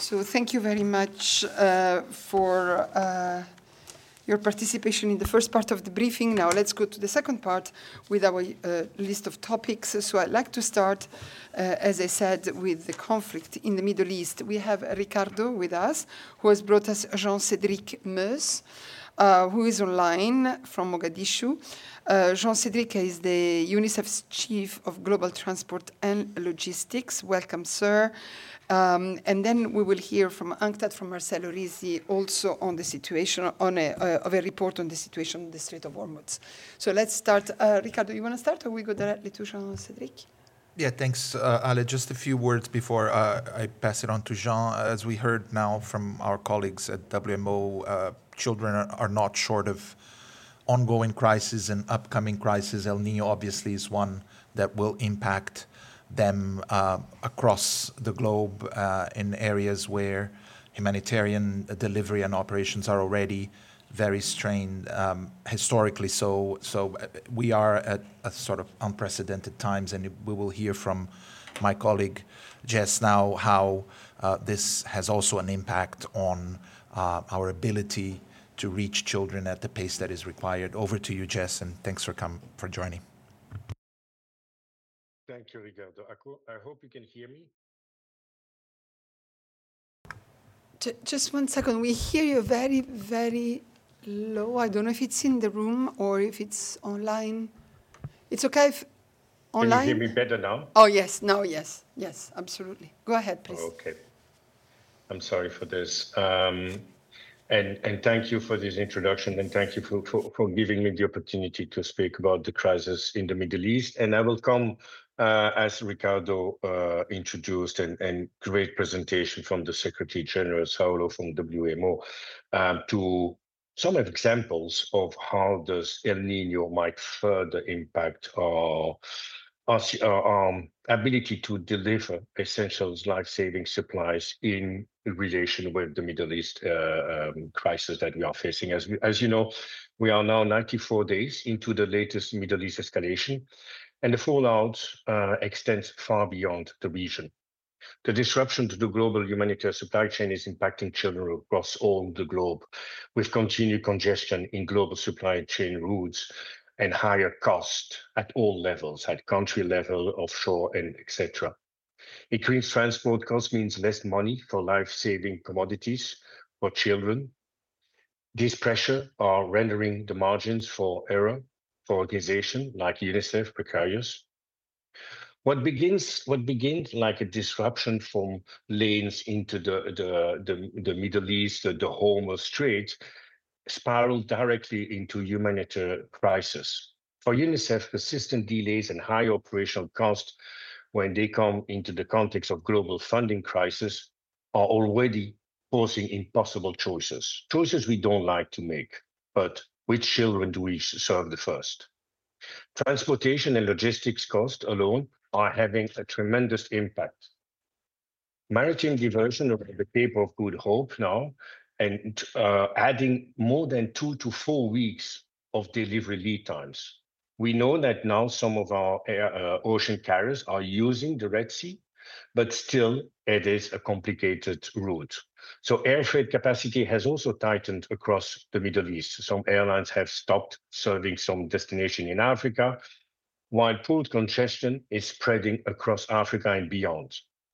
So thank you very much for your participation in the first part of the briefing. Now let's go to the second part with our list of topics. So I'd like to start, as I said, with the conflict in the Middle East. We have Ricardo with us, who has brought us Jean-Cédric Meuse, who is online from Mogadishu. Jean-Cédric is the UNICEF's Chief of Global Transport and Logistics. Welcome, sir. And then we will hear from UNCTAD, from Marcelo Risi, also on the situation, of a report on the situation in the Strait of Hormuz. So let's start. Ricardo, you want to start, or we go directly to Jean-Cédric? Yeah, thanks, Ale. Just a few words before I pass it on to Jean. As we heard now from our colleagues at WMO, children are not short of ongoing crises and upcoming crises. El Nino obviously is one that will impact them across the globe in areas where humanitarian delivery and operations are already very strained, historically. So we are at a sort of unprecedented times, and we will hear from my colleague Jess now how this has also an impact on our ability to reach children at the pace that is required. Over to you, Jess, and thanks for joining. Thank you, Ricardo. I hope you can hear me. Just 1 second. We hear you very, very low. I don't know if it's in the room or if it's online. It's okay if online? Can you hear me better now? Oh, yes. Now, yes. Yes, absolutely. Go ahead, please. Okay. I'm sorry for this. And thank you for this introduction, and thank you for giving me the opportunity to speak about the crisis in the Middle East. And I will come, as Ricardo introduced, and great presentation from the Secretary General, Saulo from WMO, to some examples of how does El Nino might further impact our ability to deliver essentials, life-saving supplies in relation with the Middle East crisis that we are facing. As you know, we are now 94 days into the latest Middle East escalation, and the fallout extends far beyond the region. The disruption to the global humanitarian supply chain is impacting children across all the globe, with continued congestion in global supply chain routes and higher cost at all levels, at country level, offshore, and etc. Increased transport costs means less money for life-saving commodities for children. This pressure are rendering the margins for error for organizations like UNICEF precarious. What begins like a disruption from lanes into the Middle East, the Hormuz Strait, spiraled directly into humanitarian crisis. For UNICEF, persistent delays and high operational costs when they come into the context of global funding crisis are already forcing impossible choices. Choices we don't like to make, but which children do we serve the first? Transportation and logistics costs alone are having a tremendous impact. Maritime diversion of the Cape of Good Hope now, and adding more than 2 to 4 weeks of delivery lead times. We know that now some of our ocean carriers are using the Red Sea, but still it is a complicated route. So air freight capacity has also tightened across the Middle East. Some airlines have stopped serving some destination in Africa, while port congestion is spreading across Africa and beyond.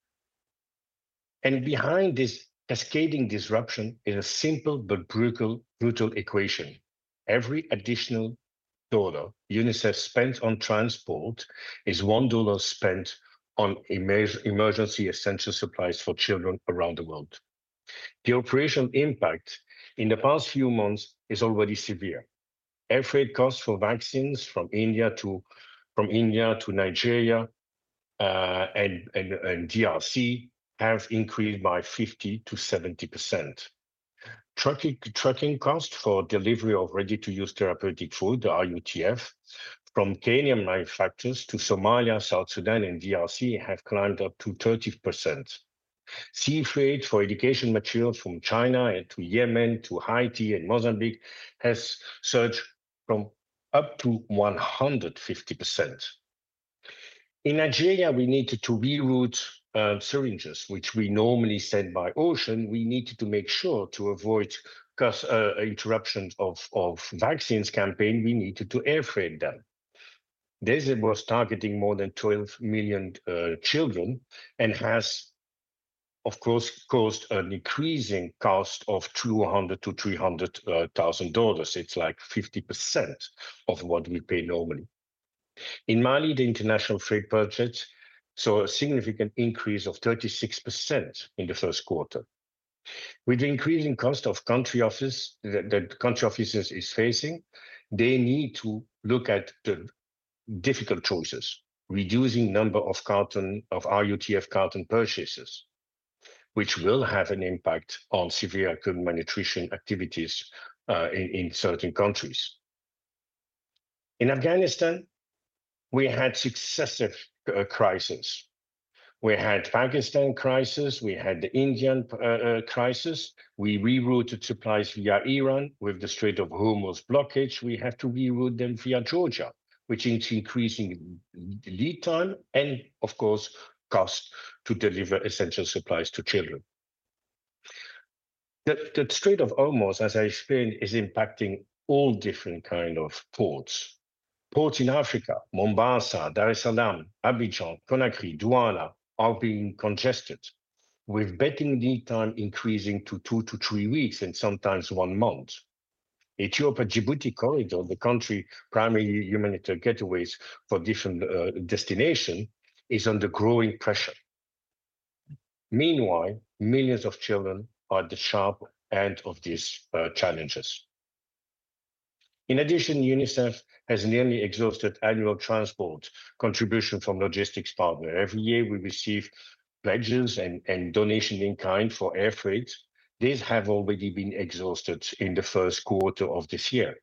And behind this cascading disruption is a simple but brutal equation. Every additional dollar UNICEF spent on transport is $1 spent on emergency essential supplies for children around the world. The operational impact in the past few months is already severe. Air freight costs for vaccines from India to Nigeria and DRC have increased by 50 to 70%. Trucking costs for delivery of ready-to-use therapeutic food, the RUTF, from Kenyan manufacturers to Somalia, South Sudan, and DRC have climbed up to 30%. Sea freight for education materials from China and to Yemen, to Haiti and Mozambique has surged from up to 150%. In Nigeria, we needed to reroute syringes, which we normally send by ocean, we needed to make sure to avoid interruptions of vaccines campaign, we needed to air freight them. This was targeting more than 12 million children and has, of course, caused an increasing cost of $200,000 to $300,000. It's like 50% of what we pay normally. In Mali, the international freight budget saw a significant increase of 36% in the first quarter. With the increasing cost of country office that country offices is facing, they need to look at the difficult choices, reducing number of RUTF carton purchases, which will have an impact on severe acute malnutrition activities in certain countries. In Afghanistan, we had successive crises. We had Pakistan crisis, we had the Indian crisis. We rerouted supplies via Iran with the Strait of Hormuz blockage. We have to reroute them via Georgia, which is increasing lead time and, of course, cost to deliver essential supplies to children. The Strait of Hormuz, as I explained, is impacting all different kind of ports. Ports in Africa, Mombasa, Dar es Salaam, Abidjan, Conakry, Douala are being congested, with betting lead time increasing to 2 to 3 weeks and sometimes 1 month. Ethiopia-Djibouti corridor, the country primary humanitarian getaways for different destinations, is under growing pressure. Meanwhile, millions of children are at the sharp end of these challenges. In addition, UNICEF has nearly exhausted annual transport contribution from logistics partners. Every year we receive pledges and donation in kind for air freight. These have already been exhausted in the first quarter of this year.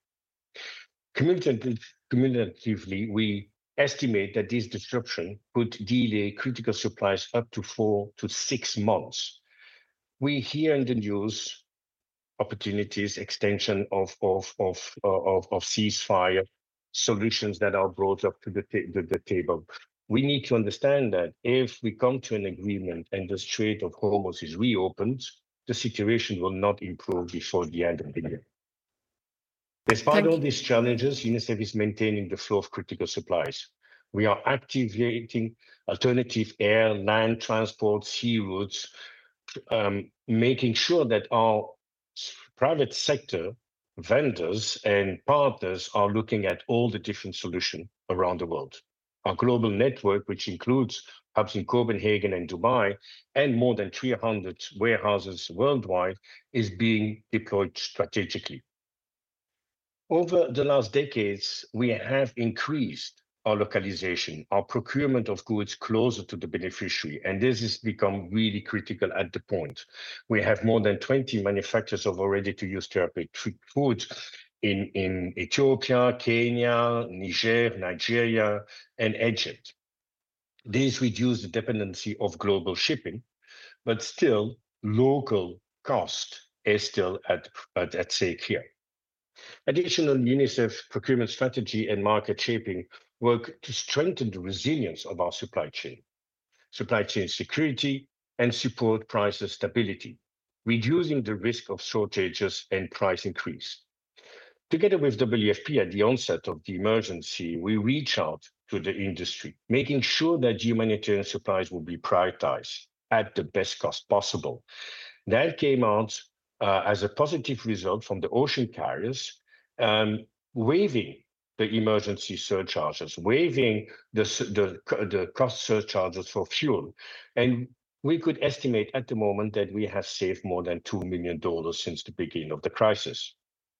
Cumulatively, we estimate that this disruption could delay critical supplies up to 4 to 6 months. We hear in the news opportunities, extension of ceasefire, solutions that are brought up to the table. We need to understand that if we come to an agreement and the Strait of Hormuz is reopened, the situation will not improve before the end of the year. Despite all these challenges, UNICEF is maintaining the flow of critical supplies. We are activating alternative air, land transport, sea routes, making sure that our private sector vendors and partners are looking at all the different solutions around the world. Our global network, which includes hubs in Copenhagen and Dubai, and more than 300 warehouses worldwide, is being deployed strategically. Over the last decades, we have increased our localization, our procurement of goods closer to the beneficiary, and this has become really critical at the point. We have more than 20 manufacturers of ready-to-use therapeutic foods in Ethiopia, Kenya, Niger, Nigeria, and Egypt. These reduce the dependency of global shipping, but still local cost is still at stake here. Additional UNICEF procurement strategy and market shaping work to strengthen the resilience of our supply chain security, and support price stability, reducing the risk of shortages and price increase. Together with WFP at the onset of the emergency, we reach out to the industry, making sure that humanitarian supplies will be prioritized at the best cost possible. That came out as a positive result from the ocean carriers, waiving the emergency surcharges, waiving the cost surcharges for fuel. And we could estimate at the moment that we have saved more than $2 million since the beginning of the crisis.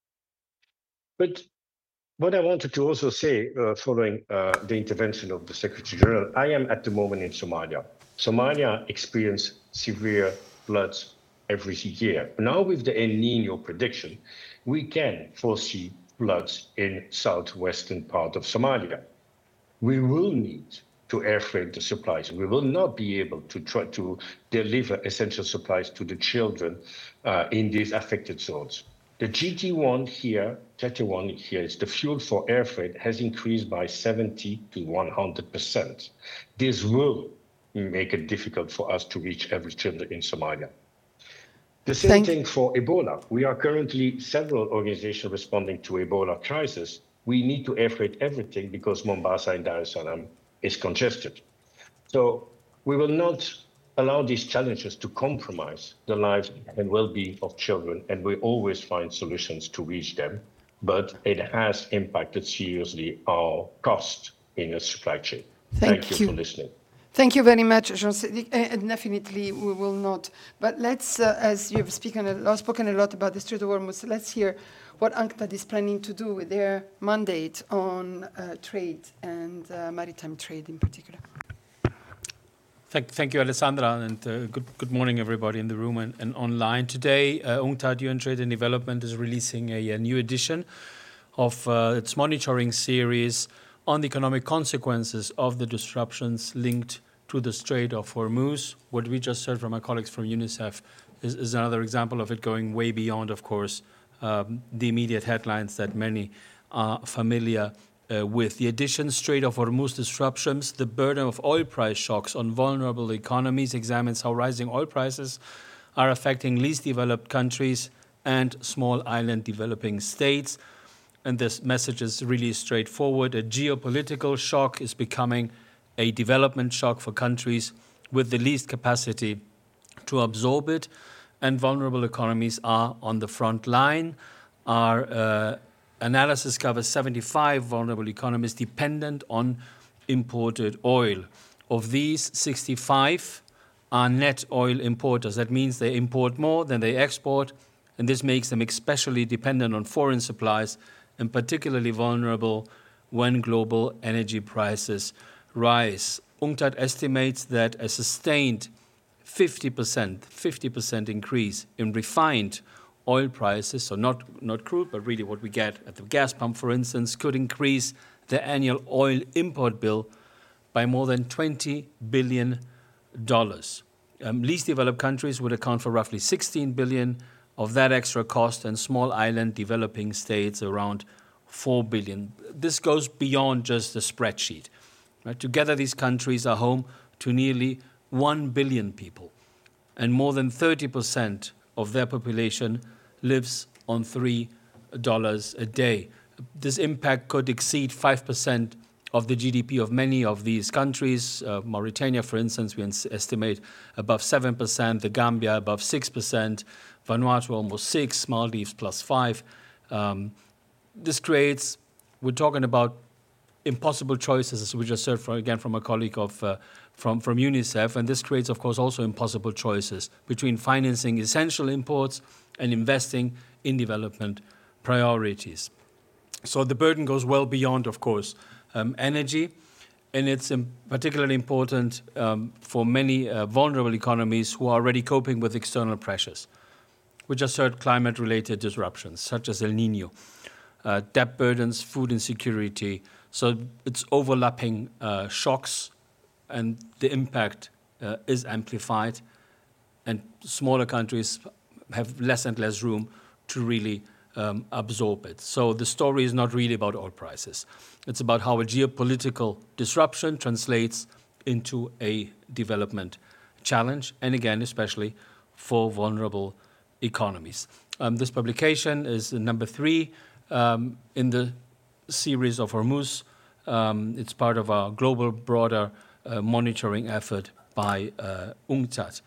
But what I wanted to also say, following the intervention of the Secretary General, I am at the moment in Somalia. Somalia experienced severe floods every year. Now with the El Nino prediction, we can foresee floods in southwestern part of Somalia. We will need to air freight the supplies. We will not be able to try to deliver essential supplies to the children in these affected zones. The GT1 here is the fuel for air freight has increased by 70 to 100%. This will make it difficult for us to reach every child in Somalia. The same thing for Ebola. We are currently several organizations responding to Ebola crisis. We need to air freight everything because Mombasa and Dar es Salaam is congested. So we will not allow these challenges to compromise the lives and well-being of children, and we always find solutions to reach them, but it has impacted seriously our cost in the supply chain. Thank you for listening. Thank you very much, Jean-Cédric. Definitely, we will not. But let's, as you've spoken a lot about the Strait of Hormuz, let's hear what UNCTAD is planning to do with their mandate on trade and maritime trade in particular. Thank you, Alessandra, and good morning, everybody in the room and online. Today, UNCTAD, UN Trade and Development, is releasing a new edition of its monitoring series on the economic consequences of the disruptions linked to the Strait of Hormuz. What we just heard from our colleagues from UNICEF is another example of it going way beyond, of course, the immediate headlines that many are familiar with. The edition, Strait of Hormuz disruptions, the burden of oil price shocks on vulnerable economies, examines how rising oil prices are affecting least developed countries and small island developing states. And this message is really straightforward. A geopolitical shock is becoming a development shock for countries with the least capacity to absorb it. And vulnerable economies are on the front line. Our analysis covers 75 vulnerable economies dependent on imported oil. Of these, 65 are net oil importers. That means they import more than they export, and this makes them especially dependent on foreign supplies and particularly vulnerable when global energy prices rise. UNCTAD estimates that a sustained 50% increase in refined oil prices, so not crude, but really what we get at the gas pump, for instance, could increase the annual oil import bill by more than $20 billion. Least developed countries would account for roughly $16 billion of that extra cost, and small island developing states around $4 billion. This goes beyond just the spreadsheet. Right? Together, these countries are home to nearly 1 billion people, and more than 30% of their population lives on $3 a day. This impact could exceed 5% of the GDP of many of these countries. Mauritania, for instance, we estimate above 7%, the Gambia above 6%, Vanuatu almost 6%, Maldives plus 5%. This creates, we're talking about impossible choices, as we just heard from a colleague from UNICEF, and this creates, of course, also impossible choices between financing essential imports and investing in development priorities. So the burden goes well beyond, of course, energy, and it's particularly important for many vulnerable economies who are already coping with external pressures. We just heard climate-related disruptions, such as El Nino, debt burdens, food insecurity. So it's overlapping shocks, and the impact is amplified, and smaller countries have less and less room to really absorb it. So the story is not really about oil prices. It's about how a geopolitical disruption translates into a development challenge, and again, especially for vulnerable economies. This publication is number 3 in the series of Hormuz. It's part of our global broader monitoring effort by UNCTAD.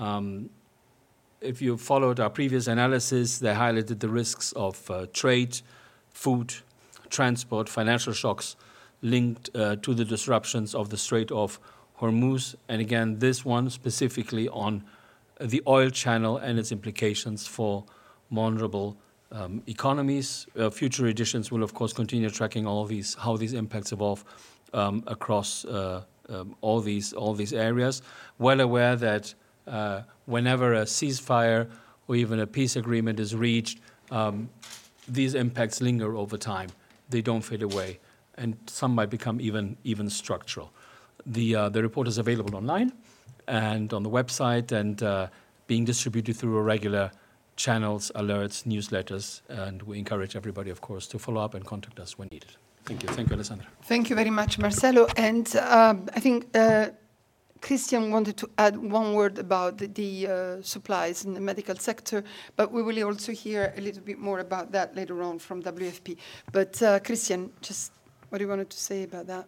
If you followed our previous analysis, they highlighted the risks of trade, food, transport, financial shocks linked to the disruptions of the Strait of Hormuz. And again, this one specifically on the oil channel and its implications for vulnerable economies. Future editions will, of course, continue tracking how these impacts evolve across all these areas. Well aware that whenever a ceasefire or even a peace agreement is reached, these impacts linger over time. They don't fade away, and some might become even structural. The report is available online and on the website, and being distributed through regular channels, alerts, newsletters, and we encourage everybody, of course, to follow up and contact us when needed. Thank you, Alessandra. Thank you very much, Marcelo. And I think Christian wanted to add one word about the supplies in the medical sector, but we will also hear a little bit more about that later on from WFP. But Christian, just what do you wanted to say about that?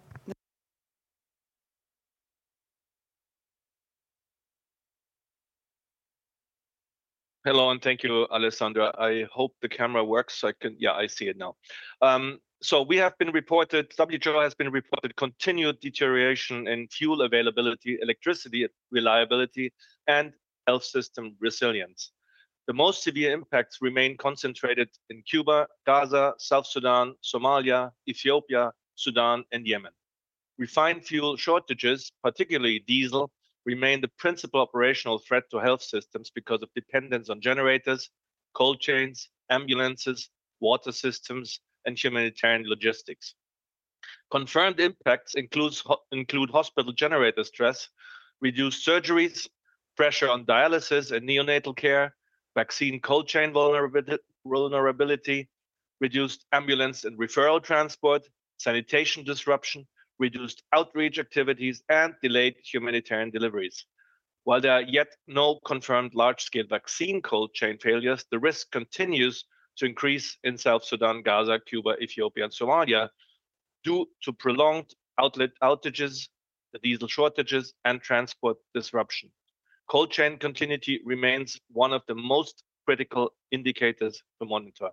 Hello, and thank you, Alessandra. I hope the camera works. I see it now. So we have been reported, WHO has been reported continued deterioration in fuel availability, electricity reliability, and health system resilience. The most severe impacts remain concentrated in Cuba, Gaza, South Sudan, Somalia, Ethiopia, Sudan, and Yemen. Refined fuel shortages, particularly diesel, remain the principal operational threat to health systems because of dependence on generators, cold chains, ambulances, water systems, and humanitarian logistics. Confirmed impacts include hospital generator stress, reduced surgeries, pressure on dialysis and neonatal care, vaccine cold chain vulnerability, reduced ambulance and referral transport, sanitation disruption, reduced outreach activities, and delayed humanitarian deliveries. While there are yet no confirmed large-scale vaccine cold chain failures, the risk continues to increase in South Sudan, Gaza, Cuba, Ethiopia, and Somalia due to prolonged outlet outages, the diesel shortages, and transport disruption. Cold chain continuity remains one of the most critical indicators to monitor.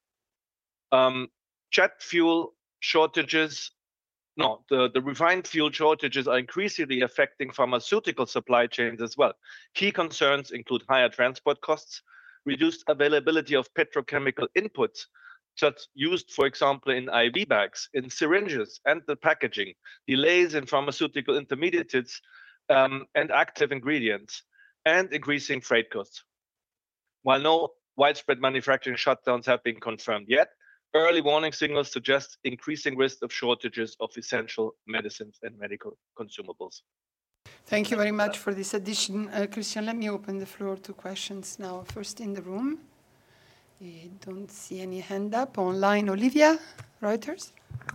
Jet fuel shortages, the refined fuel shortages are increasingly affecting pharmaceutical supply chains as well. Key concerns include higher transport costs, reduced availability of petrochemical inputs, such used, for example, in IV bags, in syringes, and the packaging, delays in pharmaceutical intermediates and active ingredients, and increasing freight costs. While no widespread manufacturing shutdowns have been confirmed yet, early warning signals suggest increasing risk of shortages of essential medicines and medical consumables. Thank you very much for this addition. Christian, let me open the floor to questions now. First in the room. I don't see any hand up. Online, Olivia, Reuters.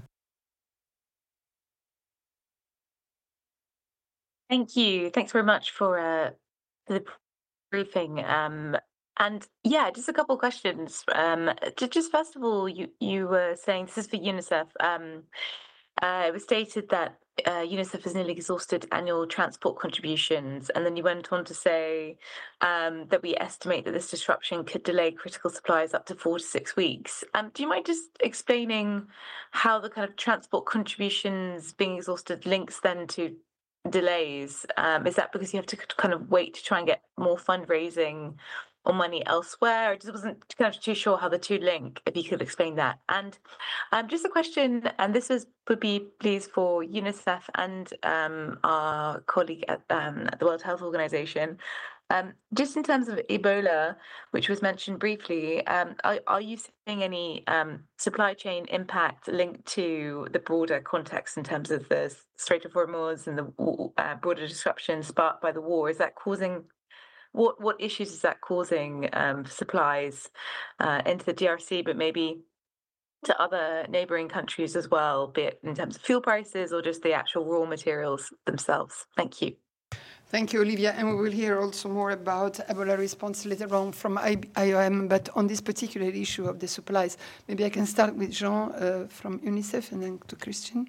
Thank you. Thanks very much for the briefing. And yeah, just a couple of questions. Just first of all, you were saying, this is for UNICEF, it was stated that UNICEF has nearly exhausted annual transport contributions, and then you went on to say that we estimate that this disruption could delay critical supplies up to 4 to 6 weeks. Do you mind just explaining how the kind of transport contributions being exhausted links then to delays? Is that because you have to kind of wait to try and get more fundraising or money elsewhere? I just wasn't kind of too sure how the two link, if you could explain that. And just a question, and this would be please for UNICEF and our colleague at the World Health Organization. Just in terms of Ebola, which was mentioned briefly, are you seeing any supply chain impact linked to the broader context in terms of the Strait of Hormuz and the broader disruption sparked by the war? Is that causing, what issues is that causing supplies into the DRC, but maybe to other neighboring countries as well, be it in terms of fuel prices or just the actual raw materials themselves? Thank you. Thank you, Olivia. And we will hear also more about Ebola response later on from IOM, but on this particular issue of the supplies, maybe I can start with Jean from UNICEF and then to Christian.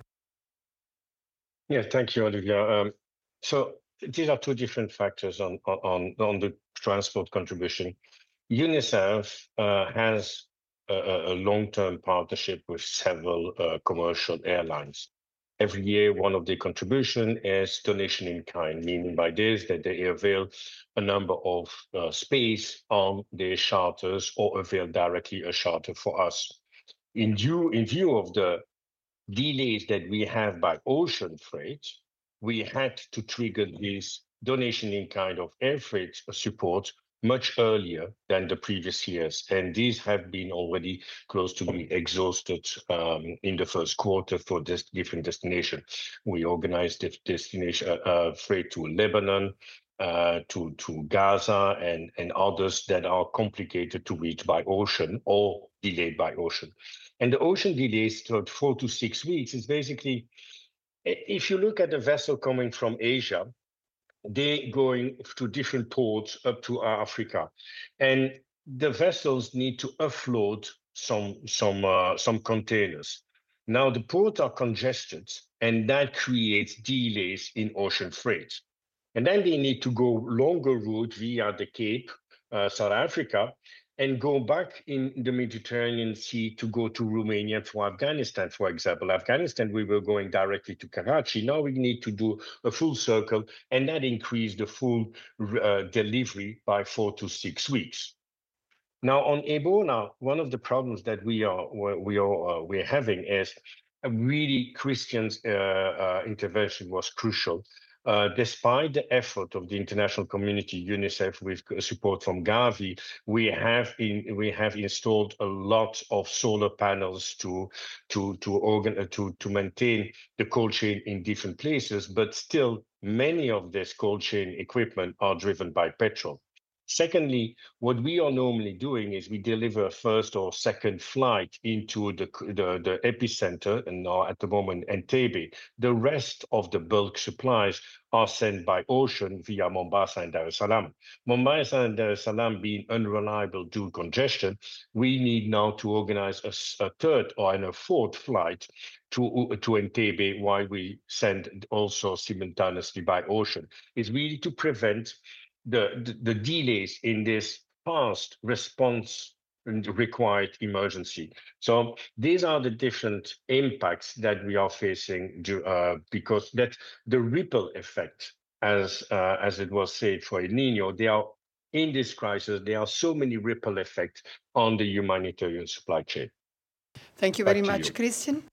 Yeah, thank you, Olivia. So these are two different factors on the transport contribution. UNICEF has a long-term partnership with several commercial airlines. Every year, one of the contribution is donation in kind, meaning by this that they avail a number of space on their charters or avail directly a charter for us. In view of the delays that we have by ocean freight, we had to trigger this donation in kind of air freight support much earlier than the previous years. And these have been already close to be exhausted in the first quarter for this different destination. We organized the destination freight to Lebanon, to Gaza and others that are complicated to reach by ocean or delayed by ocean. And the ocean delays to 4 to 6 weeks is basically, if you look at a vessel coming from Asia, they going to different ports up to Africa, and the vessels need to offload some containers. Now the ports are congested, and that creates delays in ocean freight. And then they need to go longer route via the Cape, South Africa, and go back in the Mediterranean Sea to go to Romania for Afghanistan, for example. Afghanistan, we were going directly to Karachi. Now we need to do a full circle, and that increased the full delivery by 4 to 6 weeks. Now on Ebola, one of the problems that we're having is really Christian's intervention was crucial. Despite the effort of the international community, UNICEF, with support from Gavi, we have installed a lot of solar panels to maintain the cold chain in different places, but still many of this cold chain equipment are driven by petrol. Secondly, what we are normally doing is we deliver a first or second flight into the epicenter, and now at the moment Entebbe. The rest of the bulk supplies are sent by ocean via Mombasa and Dar es Salaam. Mombasa and Dar es Salaam being unreliable due to congestion, we need now to organize a third or a fourth flight to Entebbe, while we send also simultaneously by ocean. It's really to prevent the delays in this fast response and required emergency. So these are the different impacts that we are facing because that the ripple effect, as it was said for El Nino, they are in this crisis, there are so many ripple effects on the humanitarian supply chain. Thank you very much, Christian.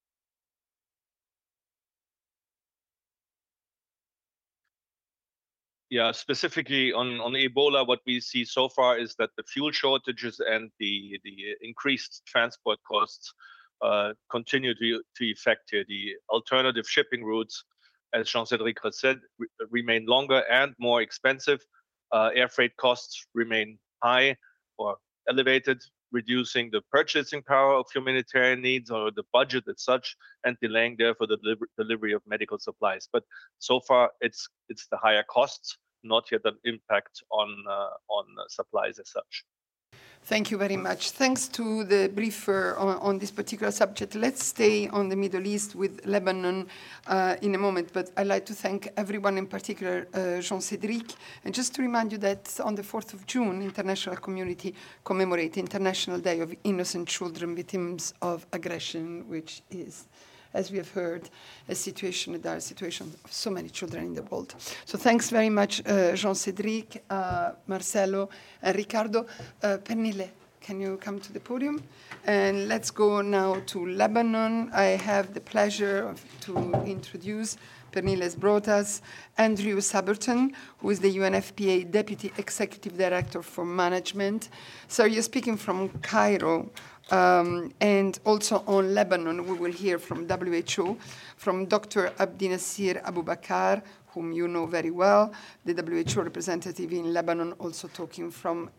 Yeah, specifically on Ebola, what we see so far is that the fuel shortages and the increased transport costs continue to affect here. The alternative shipping routes, as Jean-Cédric has said, remain longer and more expensive. Air freight costs remain high or elevated, reducing the purchasing power of humanitarian needs or the budget as such, and delaying therefore the delivery of medical supplies. But so far, it's the higher costs, not yet an impact on supplies as such. Thank you very much. Thanks to the briefer on this particular subject. Let's stay on the Middle East with Lebanon in a moment, but I'd like to thank everyone, in particular Jean-Cédric. And just to remind you that on the 4th of June, international community commemorate International Day of Innocent Children Victims of Aggression, which is, as we have heard, a dire situation of so many children in the world. So thanks very much, Jean-Cédric, Marcelo, and Ricardo. Pernille, can you come to the podium? And let's go now to Lebanon. I have the pleasure to introduce, Pernille has brought us, Andrew Saberton, who is the UNFPA Deputy Executive Director for Management. So you're speaking from Cairo. And also on Lebanon, we will hear from WHO, from Dr. Abdinasir Abubakar, whom you know very well, the WHO representative in Lebanon, also talking from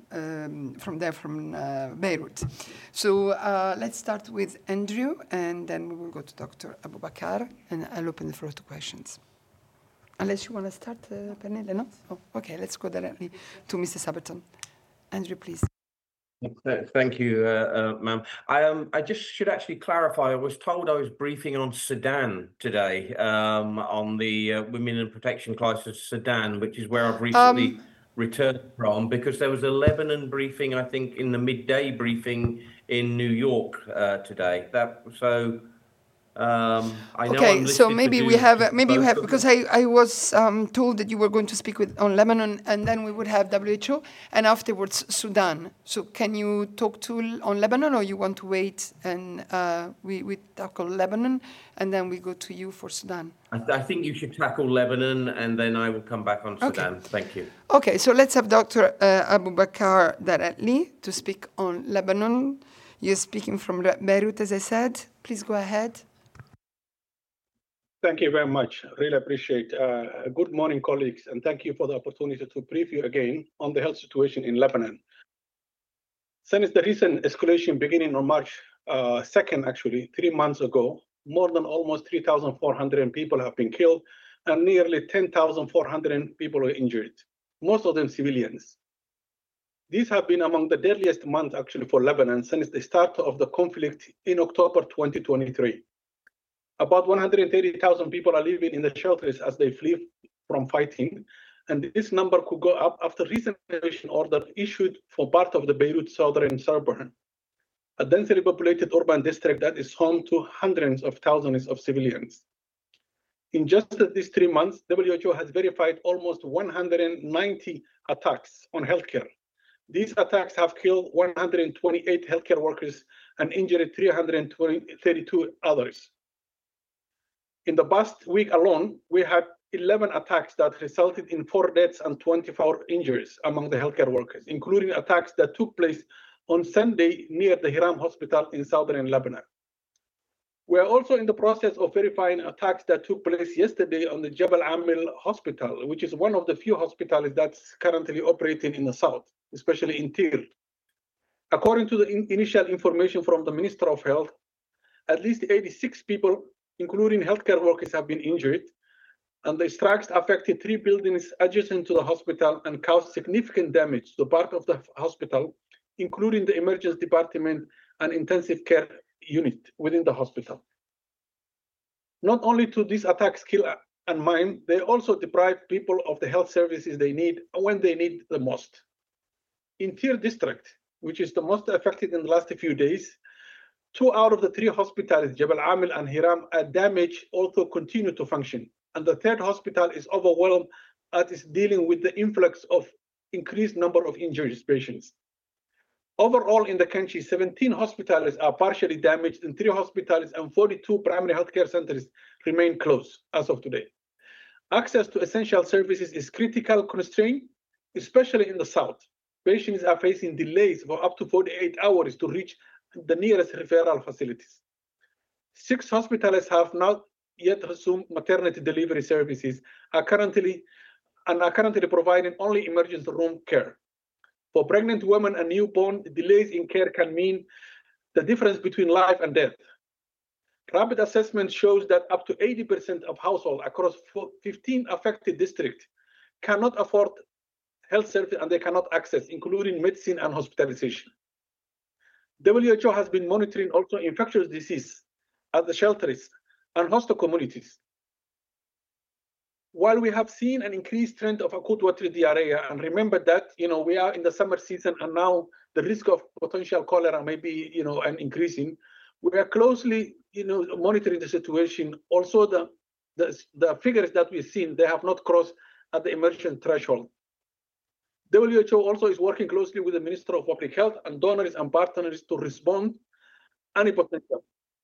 Beirut. So let's start with Andrew, and then we will go to Dr. Abubakar, and I'll open the floor to questions. Unless you want to start, Pernille, no? Oh, okay, let's go directly to Mr. Saberton. Andrew, please. Thank you, ma'am. I just should actually clarify. I was told I was briefing on Sudan today, on the Women in Protection Crisis Sudan, which is where I've recently returned from, because there was a Lebanon briefing, I think, in the midday briefing in New York today. I know okay, so maybe you have, because I was told that you were going to speak on Lebanon, and then we would have WHO, and afterwards Sudan. So can you talk on Lebanon, or you want to wait and we tackle Lebanon, and then we go to you for Sudan? I think you should tackle Lebanon, and then I will come back on Sudan. Okay. Thank you. Okay, so let's have Dr. Abubakar directly to speak on Lebanon. You're speaking from Beirut, as I said. Please go ahead. Thank you very much. Really appreciate. Good morning, colleagues, and thank you for the opportunity to brief you again on the health situation in Lebanon. Since the recent escalation beginning on March 2nd, actually, 3 months ago, more than almost 3,400 people have been killed, and nearly 10,400 people were injured, most of them civilians. These have been among the deadliest months actually for Lebanon since the start of the conflict in October 2023. About 130,000 people are living in the shelters as they flee from fighting, and this number could go up after recent evacuation order issued for part of the Beirut southern suburb, a densely populated urban district that is home to hundreds of thousands of civilians. In just these 3 months, WHO has verified almost 190 attacks on healthcare. These attacks have killed 128 healthcare workers and injured 332 others. In the past week alone, we had 11 attacks that resulted in 4 deaths and 24 injuries among the healthcare workers, including attacks that took place on Sunday near the Hiram Hospital in southern Lebanon. We are also in the process of verifying attacks that took place yesterday on the Jabal Amil Hospital, which is one of the few hospitals that's currently operating in the south, especially in Tyre. According to the initial information from the Minister of Health, at least 86 people, including healthcare workers, have been injured, and the strikes affected 3 buildings adjacent to the hospital and caused significant damage to part of the hospital, including the emergency department and intensive care unit within the hospital. Not only do these attacks kill and maim, they also deprive people of the health services they need when they need the most. In Tyre district, which is the most affected in the last few days, 2 out of the 3 hospitals, Jabal Amil and Hiram, are damaged, although continue to function. And the 3rd hospital is overwhelmed and is dealing with the influx of increased number of injured patients. Overall, in the country, 17 hospitals are partially damaged, and 3 hospitals and 42 primary healthcare centers remain closed as of today. Access to essential services is critical constraint, especially in the south. Patients are facing delays for up to 48 hours to reach the nearest referral facilities. 6 hospitals have not yet resumed maternity delivery services, are currently providing only emergency room care. For pregnant women and newborn, delays in care can mean the difference between life and death. Rapid assessment shows that up to 80% of households across 15 affected districts cannot afford health service and they cannot access, including medicine and hospitalization. WHO has been monitoring also infectious disease at the shelters and host communities. While we have seen an increased trend of acute watery diarrhea, and remember that we are in the summer season and now the risk of potential cholera may be increasing, we are closely monitoring the situation. Also, the figures that we've seen, they have not crossed at the emergency threshold. WHO also is working closely with the Minister of Public Health and donors and partners to respond any potential.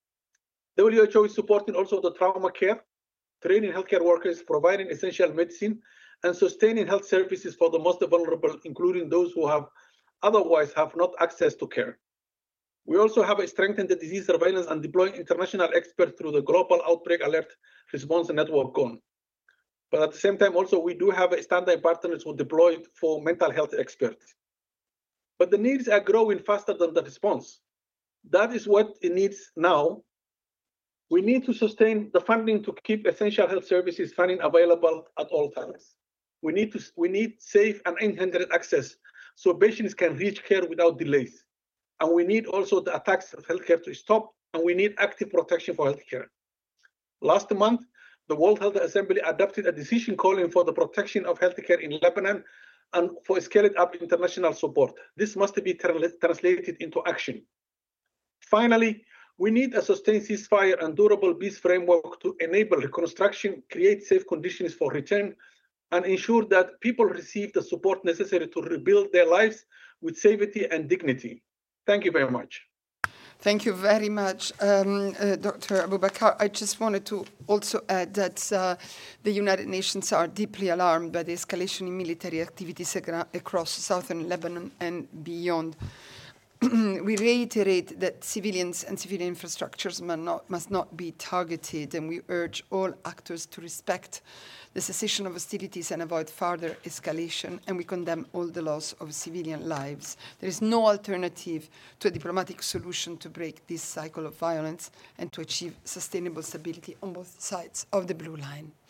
WHO is supporting also the trauma care, training healthcare workers, providing essential medicine, and sustaining health services for the most vulnerable, including those who otherwise have not access to care. We also have strengthened the disease surveillance and deploying international experts through the Global Outbreak Alert Response Network GONE. But at the same time, also, we do have standby partners who deployed for mental health experts. But the needs are growing faster than the response. That is what it needs now. We need to sustain the funding to keep essential health services funding available at all times. We need safe and unhindered access so patients can reach care without delays. And we need also the attacks of healthcare to stop, and we need active protection for healthcare. Last month, the World Health Assembly adopted a decision calling for the protection of healthcare in Lebanon and for scaling up international support. This must be translated into action. Finally, we need a sustained ceasefire and durable peace framework to enable reconstruction, create safe conditions for return, and ensure that people receive the support necessary to rebuild their lives with safety and dignity. Thank you very much. Thank you very much, Dr. Abubakar. I just wanted to also add that the United Nations are deeply alarmed by the escalation in military activities across southern Lebanon and beyond. We reiterate that civilians and civilian infrastructures must not be targeted, and we urge all actors to respect the cessation of hostilities and avoid further escalation, and we condemn all the loss of civilian lives. There is no alternative to a diplomatic solution to break this cycle of violence and to achieve sustainable stability on both sides of the blue line.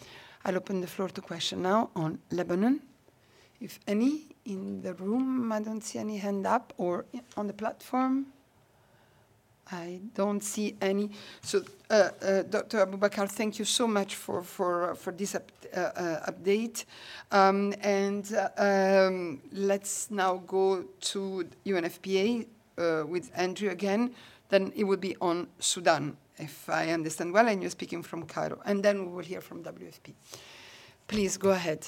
I'll open the floor to question now on Lebanon. If any in the room, I don't see any hand up, or on the platform. I don't see any. So, Dr. Abubakar, thank you so much for this update. Let's now go to UNFPA with Andrew again. Then it will be on Sudan, if I understand well, and you're speaking from Cairo. And then we will hear from WFP. Please go ahead.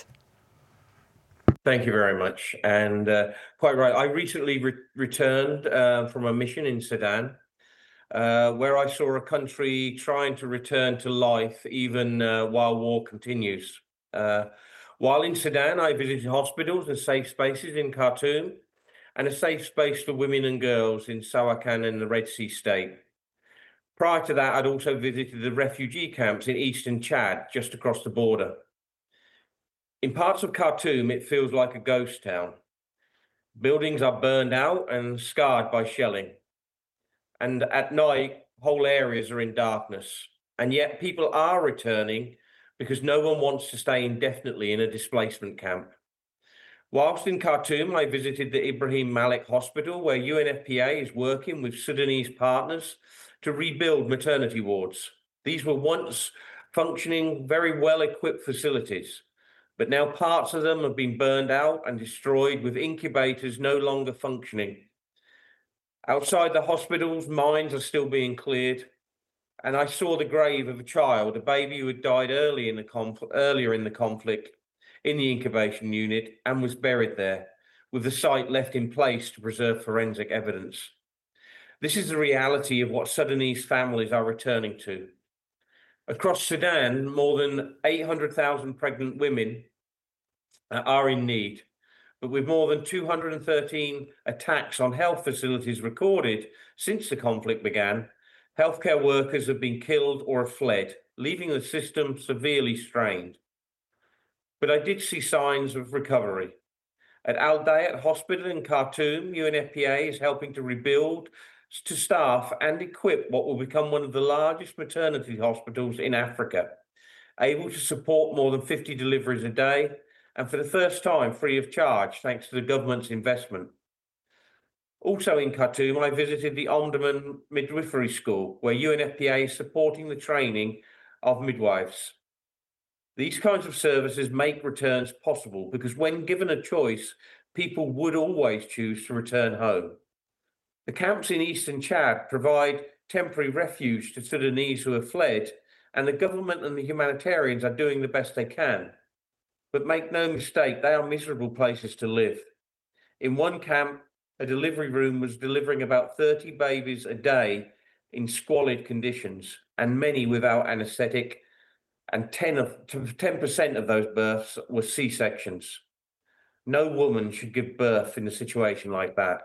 Thank you very much. And quite right, I recently returned from a mission in Sudan, where I saw a country trying to return to life even while war continues. While in Sudan, I visited hospitals and safe spaces in Khartoum and a safe space for women and girls in Sawakan in the Red Sea State. Prior to that, I'd also visited the refugee camps in eastern Chad, just across the border. In parts of Khartoum, it feels like a ghost town. Buildings are burned out and scarred by shelling. And at night, whole areas are in darkness. And yet people are returning because no one wants to stay indefinitely in a displacement camp. Whilst in Khartoum, I visited the Ibrahim Malik Hospital, where UNFPA is working with Sudanese partners to rebuild maternity wards. These were once functioning, very well-equipped facilities, but now parts of them have been burned out and destroyed, with incubators no longer functioning. Outside the hospitals, mines are still being cleared, and I saw the grave of a child, a baby who had died earlier in the conflict, in the incubation unit, and was buried there, with the site left in place to preserve forensic evidence. This is the reality of what Sudanese families are returning to. Across Sudan, more than 800,000 pregnant women are in need. But with more than 213 attacks on health facilities recorded since the conflict began, healthcare workers have been killed or have fled, leaving the system severely strained. But I did see signs of recovery. At Al Dayat Hospital in Khartoum, UNFPA is helping to rebuild, to staff and equip what will become one of the largest maternity hospitals in Africa, able to support more than 50 deliveries a day, and for the first time free of charge thanks to the government's investment. Also in Khartoum, I visited the Omdurman Midwifery School, where UNFPA is supporting the training of midwives. These kinds of services make returns possible because when given a choice, people would always choose to return home. The camps in eastern Chad provide temporary refuge to Sudanese who have fled, and the government and the humanitarians are doing the best they can. But make no mistake, they are miserable places to live. In one camp, a delivery room was delivering about 30 babies a day in squalid conditions, and many without anaesthetic, and 10% of those births were C-sections. No woman should give birth in a situation like that.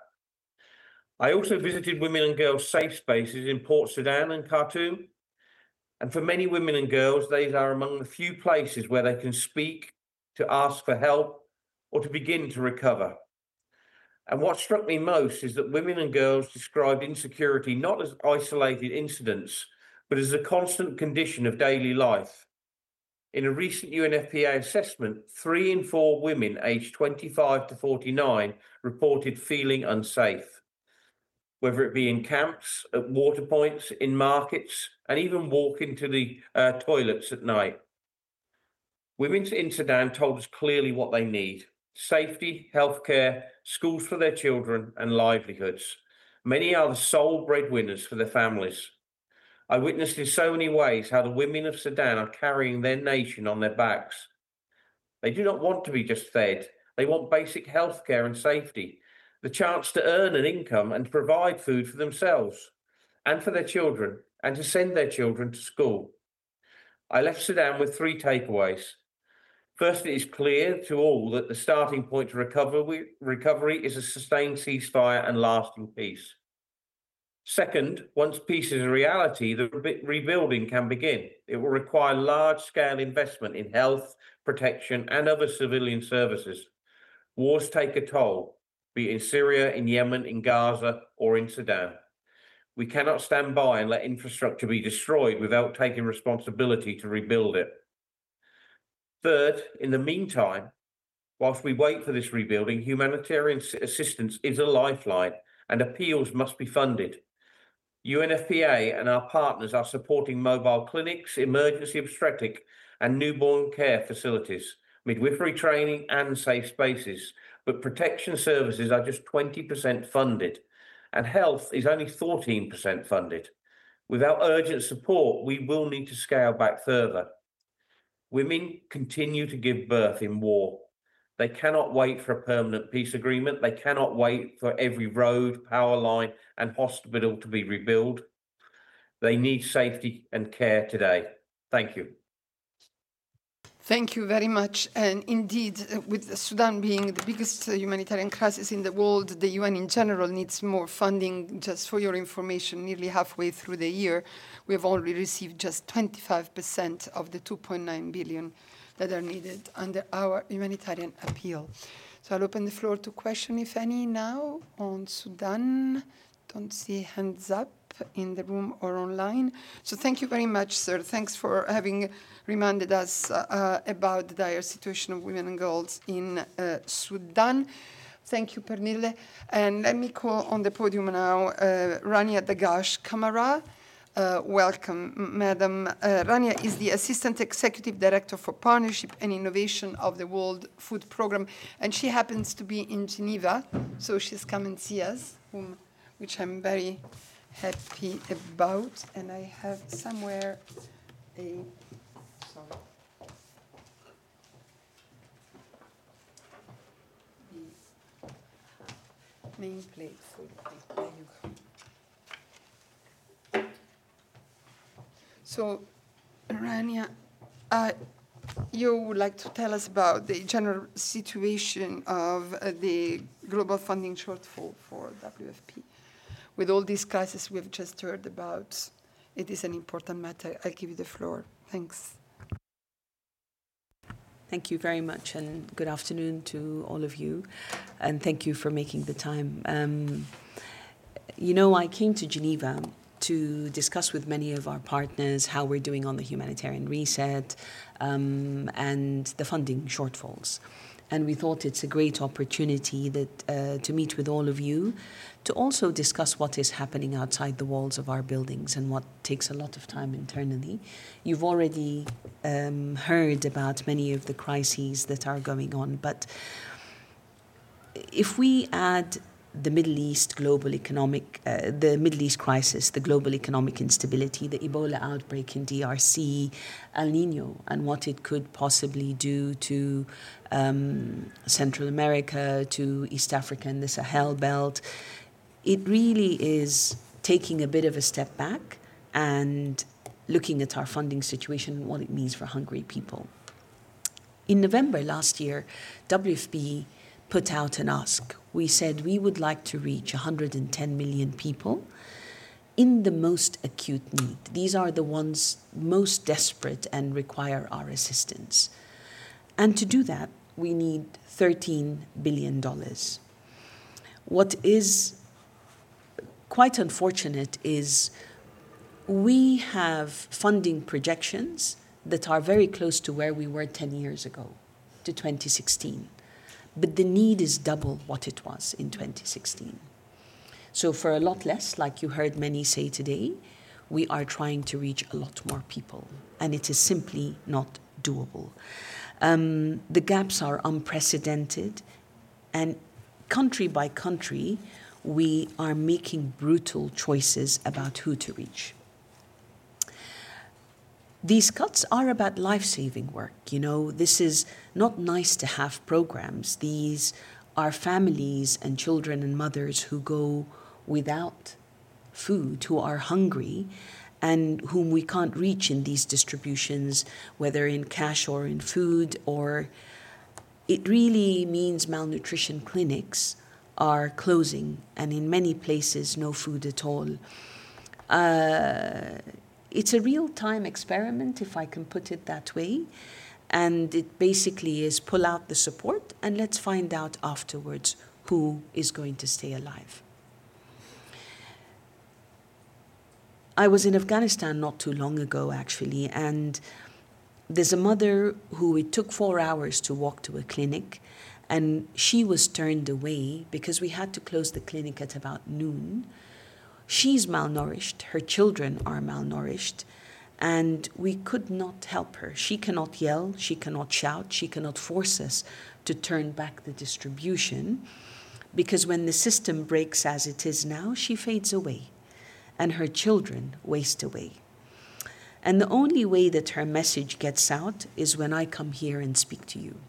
I also visited women and girls' safe spaces in Port Sudan and Khartoum. And for many women and girls, these are among the few places where they can speak, to ask for help, or to begin to recover. And what struck me most is that women and girls described insecurity not as isolated incidents, but as a constant condition of daily life. In a recent UNFPA assessment, 3 in 4 women aged 25 to 49 reported feeling unsafe, whether it be in camps, at water points, in markets, and even walking to the toilets at night. Women in Sudan told us clearly what they need: safety, healthcare, schools for their children, and livelihoods. Many are the sole breadwinners for their families. I witnessed in so many ways how the women of Sudan are carrying their nation on their backs. They do not want to be just fed. They want basic healthcare and safety, the chance to earn an income and provide food for themselves and for their children, and to send their children to school. I left Sudan with 3 takeaways. First, it is clear to all that the starting point to recovery is a sustained ceasefire and lasting peace. Second, once peace is a reality, the rebuilding can begin. It will require large-scale investment in health, protection, and other civilian services. Wars take a toll, be it in Syria, in Yemen, in Gaza, or in Sudan. We cannot stand by and let infrastructure be destroyed without taking responsibility to rebuild it. Third, in the meantime, whilst we wait for this rebuilding, humanitarian assistance is a lifeline and appeals must be funded. UNFPA and our partners are supporting mobile clinics, emergency obstetric and newborn care facilities, midwifery training and safe spaces, but protection services are just 20% funded and health is only 14% funded. Without urgent support, we will need to scale back further. Women continue to give birth in war. They cannot wait for a permanent peace agreement. They cannot wait for every road, power line, and hospital to be rebuilt. They need safety and care today. Thank you. Thank you very much. And indeed, with Sudan being the biggest humanitarian crisis in the world, the UN in general needs more funding. Just for your information, nearly halfway through the year, we have already received just 25% of the 2.9 billion that are needed under our humanitarian appeal. So I'll open the floor to question, if any, now on Sudan. Don't see hands up in the room or online. So thank you very much, sir. Thanks for having reminded us about the dire situation of women and girls in Sudan. Thank you, Pernille. And let me call on the podium now Rania Dagash Kamara. Welcome, Madam. Rania is the Assistant Executive Director for Partnership and Innovation of the World Food Programme, and she happens to be in Geneva, so she's come and see us, which I'm very happy about. And I have somewhere a nameplate for you. There you go. So, Rania, you would like to tell us about the general situation of the global funding shortfall for WFP. With all these crises we've just heard about, it is an important matter. I'll give you the floor. Thanks. Thank you very much, and good afternoon to all of you, and thank you for making the time. I came to Geneva to discuss with many of our partners how we're doing on the humanitarian reset and the funding shortfalls. And we thought it's a great opportunity to meet with all of you, to also discuss what is happening outside the walls of our buildings and what takes a lot of time internally. You've already heard about many of the crises that are going on, but if we add the Middle East the Middle East crisis, the global economic instability, the Ebola outbreak in DRC, El Nino, and what it could possibly do to Central America, to East Africa and the Sahel belt, it really is taking a bit of a step back and looking at our funding situation and what it means for hungry people. In November last year, WFP put out an ask. We said we would like to reach 110 million people in the most acute need. These are the ones most desperate and require our assistance. And to do that, we need $13 billion. What is quite unfortunate is we have funding projections that are very close to where we were 10 years ago, to 2016. But the need is double what it was in 2016. So for a lot less, like you heard many say today, we are trying to reach a lot more people, and it is simply not doable. The gaps are unprecedented, and country by country, we are making brutal choices about who to reach. These cuts are about life-saving work. This is not nice-to-have programs. These are families and children and mothers who go without food, who are hungry, and whom we can't reach in these distributions, whether in cash or in food, or it really means malnutrition clinics are closing, and in many places, no food at all. It's a real-time experiment, if I can put it that way, and it basically is pull out the support and let's find out afterwards who is going to stay alive. I was in Afghanistan not too long ago, actually, and there's a mother who it took 4 hours to walk to a clinic, and she was turned away because we had to close the clinic at about noon. She's malnourished, her children are malnourished, and we could not help her. She cannot yell, she cannot shout, she cannot force us to turn back the distribution, because when the system breaks as it is now, she fades away, and her children waste away. And the only way that her message gets out is when I come here and speak to you.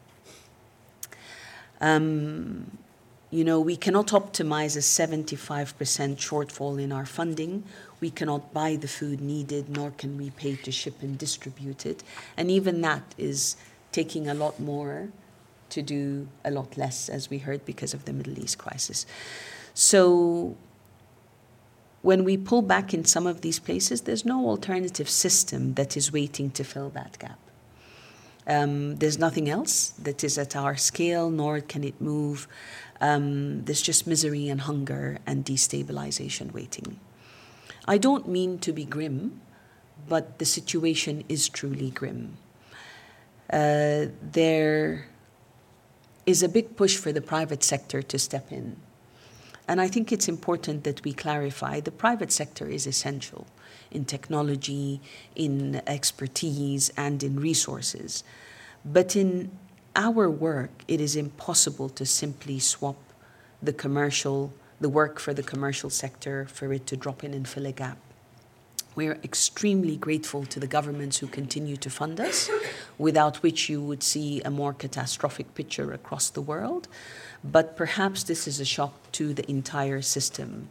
We cannot optimize a 75% shortfall in our funding. We cannot buy the food needed, nor can we pay to ship and distribute it. And even that is taking a lot more to do a lot less, as we heard, because of the Middle East crisis. So when we pull back in some of these places, there's no alternative system that is waiting to fill that gap. There's nothing else that is at our scale, nor can it move. There's just misery and hunger and destabilization waiting. I don't mean to be grim, but the situation is truly grim. There is a big push for the private sector to step in. And I think it's important that we clarify the private sector is essential in technology, in expertise, and in resources. But in our work, it is impossible to simply swap the work for the commercial sector for it to drop in and fill a gap. We're extremely grateful to the governments who continue to fund us, without which you would see a more catastrophic picture across the world. But perhaps this is a shock to the entire system.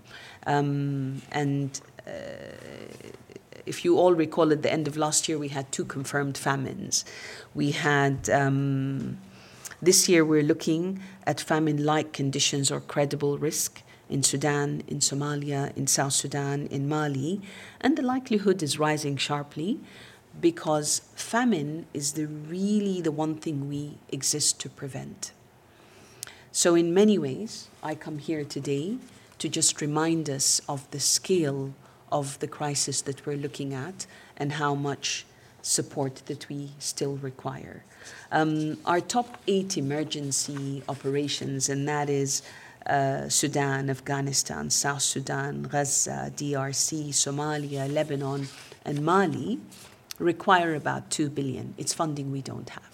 If you all recall, at the end of last year, we had 2 confirmed famines. We had, this year we're looking at famine-like conditions or credible risk in Sudan, in Somalia, in South Sudan, in Mali, and the likelihood is rising sharply because famine is really the one thing we exist to prevent. So in many ways, I come here today to just remind us of the scale of the crisis that we're looking at and how much support that we still require. Our top 8 emergency operations, and that is Sudan, Afghanistan, South Sudan, Gaza, DRC, Somalia, Lebanon, and Mali, require about 2 billion. It's funding we don't have.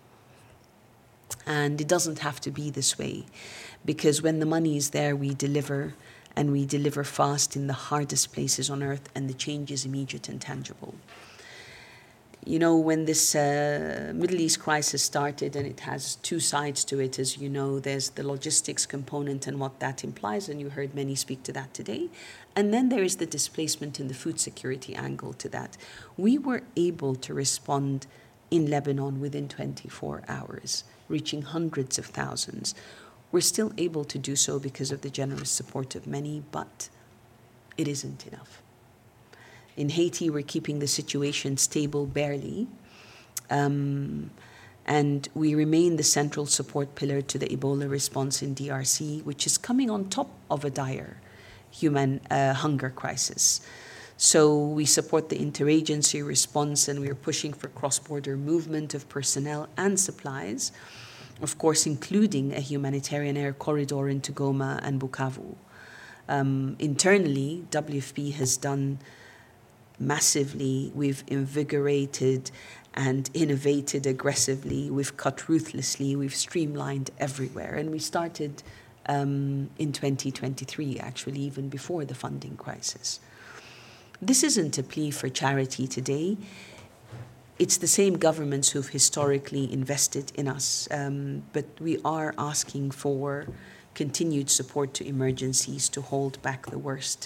And it doesn't have to be this way, because when the money is there, we deliver, and we deliver fast in the hardest places on earth, and the change is immediate and tangible. You know, when this Middle East crisis started, and it has 2 sides to it, as you know, there's the logistics component and what that implies, and you heard many speak to that today. And then there is the displacement and the food security angle to that. We were able to respond in Lebanon within 24 hours, reaching hundreds of thousands. We're still able to do so because of the generous support of many, but it isn't enough. In Haiti, we're keeping the situation stable barely, and we remain the central support pillar to the Ebola response in DRC, which is coming on top of a dire human hunger crisis. So we support the interagency response, and we're pushing for cross-border movement of personnel and supplies, of course, including a humanitarian air corridor into Goma and Bukavu. Internally, WFP has done massively. We've invigorated and innovated aggressively. We've cut ruthlessly. We've streamlined everywhere. And we started in 2023, actually, even before the funding crisis. This isn't a plea for charity today. It's the same governments who've historically invested in us, but we are asking for continued support to emergencies to hold back the worst.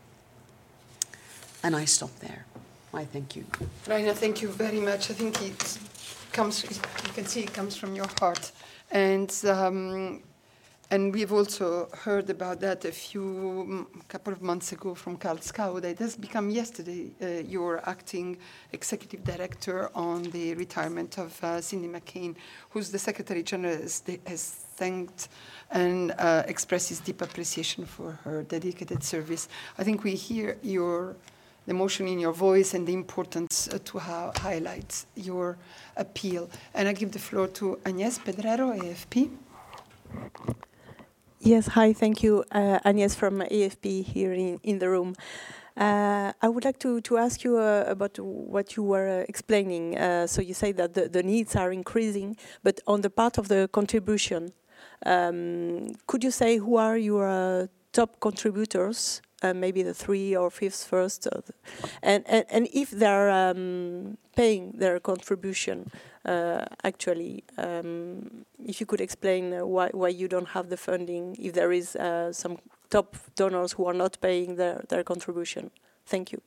And I stop there. I thank you. Raina, thank you very much. I think it comes, you can see it comes from your heart. And we've also heard about that a couple of months ago from Karl Skau. That has become yesterday your acting executive director on the retirement of Cindy McCain, who's the Secretary General has thanked and expressed his deep appreciation for her dedicated service. I think we hear your emotion in your voice and the importance to highlight your appeal. And I give the floor to Agnès Pedrero, AFP. Yes, hi, thank you. Agnès from AFP here in the room. I would like to ask you about what you were explaining. So you say that the needs are increasing, but on the part of the contribution, could you say who are your top contributors, maybe the 3 or 5th first, and if they're paying their contribution, actually, if you could explain why you don't have the funding, if there is some top donors who are not paying their contribution. Thank you.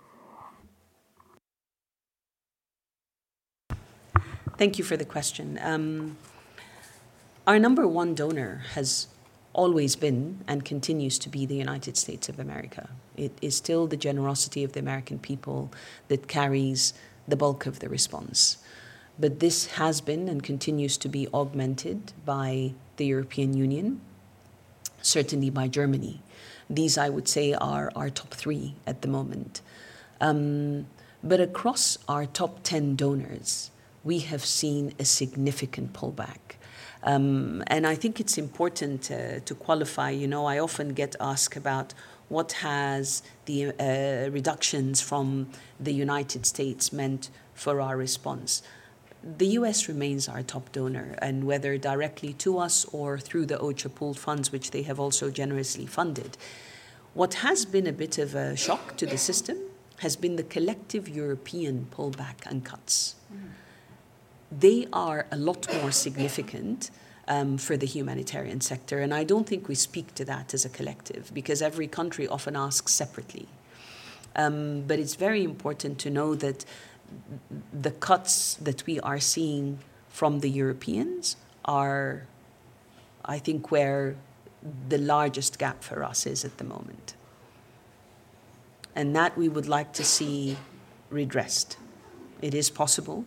Thank you for the question. Our number one donor has always been and continues to be the United States of America. It is still the generosity of the American people that carries the bulk of the response. But this has been and continues to be augmented by the European Union, certainly by Germany. These, I would say, are our top 3 at the moment. But across our top 10 donors, we have seen a significant pullback. And I think it's important to qualify. You know, I often get asked about what has the reductions from the United States meant for our response. The US remains our top donor, and whether directly to us or through the OCHA pooled funds, which they have also generously funded. What has been a bit of a shock to the system has been the collective European pullback and cuts. They are a lot more significant for the humanitarian sector, and I don't think we speak to that as a collective, because every country often asks separately. But it's very important to know that the cuts that we are seeing from the Europeans are, I think, where the largest gap for us is at the moment. And that we would like to see redressed. It is possible.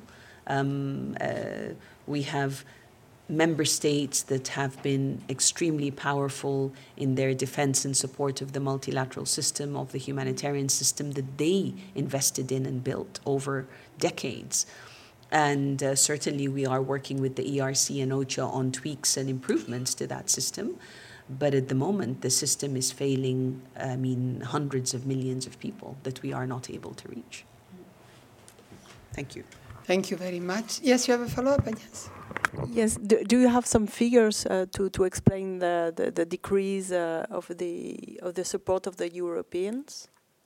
We have member states that have been extremely powerful in their defense and support of the multilateral system, of the humanitarian system that they invested in and built over decades. And certainly we are working with the ERC and OCHA on tweaks and improvements to that system. But at the moment, the system is failing, hundreds of millions of people that we are not able to reach. Thank you. Thank you very much. Yes, you have a follow-up, Agnès? Yes. Do you have some figures to explain the decrease of the support of the Europeans?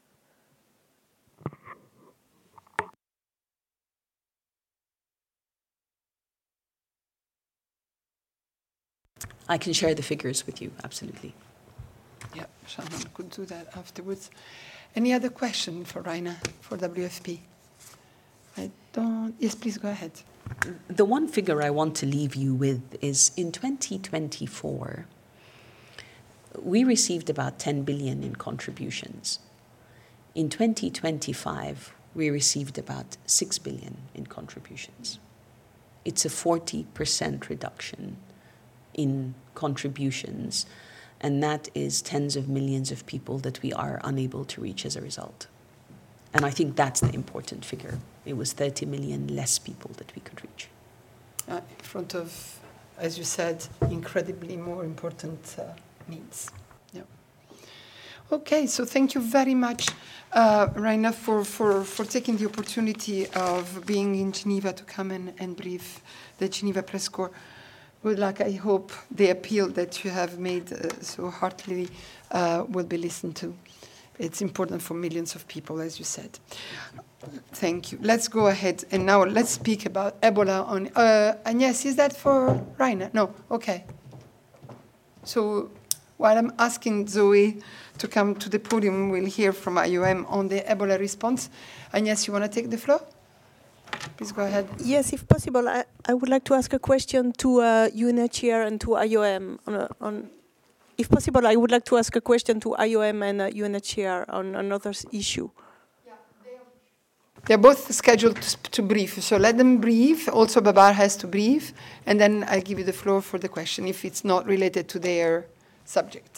I can share the figures with you, absolutely. Yeah, Shannon could do that afterwards. Any other question for Raina, for WFP? I don't. Yes, please go ahead. The one figure I want to leave you with is in 2024, we received about 10 billion in contributions. In 2025, we received about 6 billion in contributions. It's a 40% reduction in contributions, and that is tens of millions of people that we are unable to reach as a result. And I think that's the important figure. It was 30 million less people that we could reach. In front of, as you said, incredibly more important needs. Yeah. Okay, so thank you very much, Raina, for taking the opportunity of being in Geneva to come and brief the Geneva Press Corps. Good luck. I hope the appeal that you have made so heartily will be listened to. It's important for millions of people, as you said. Thank you. Let's go ahead. And now let's speak about Ebola. On Agnès, is that for Raina? No? Okay. So while I'm asking Zoe to come to the podium, we'll hear from IOM on the Ebola response. Agnès, you want to take the floor? Please go ahead. Yes, if possible, I would like to ask a question to UNHCR and to IOM. If possible, I would like to ask a question to IOM and UNHCR on another issue. Yeah, they're both scheduled to brief, so let them brief. Also, Babar has to brief, and then I'll give you the floor for the question if it's not related to their subject.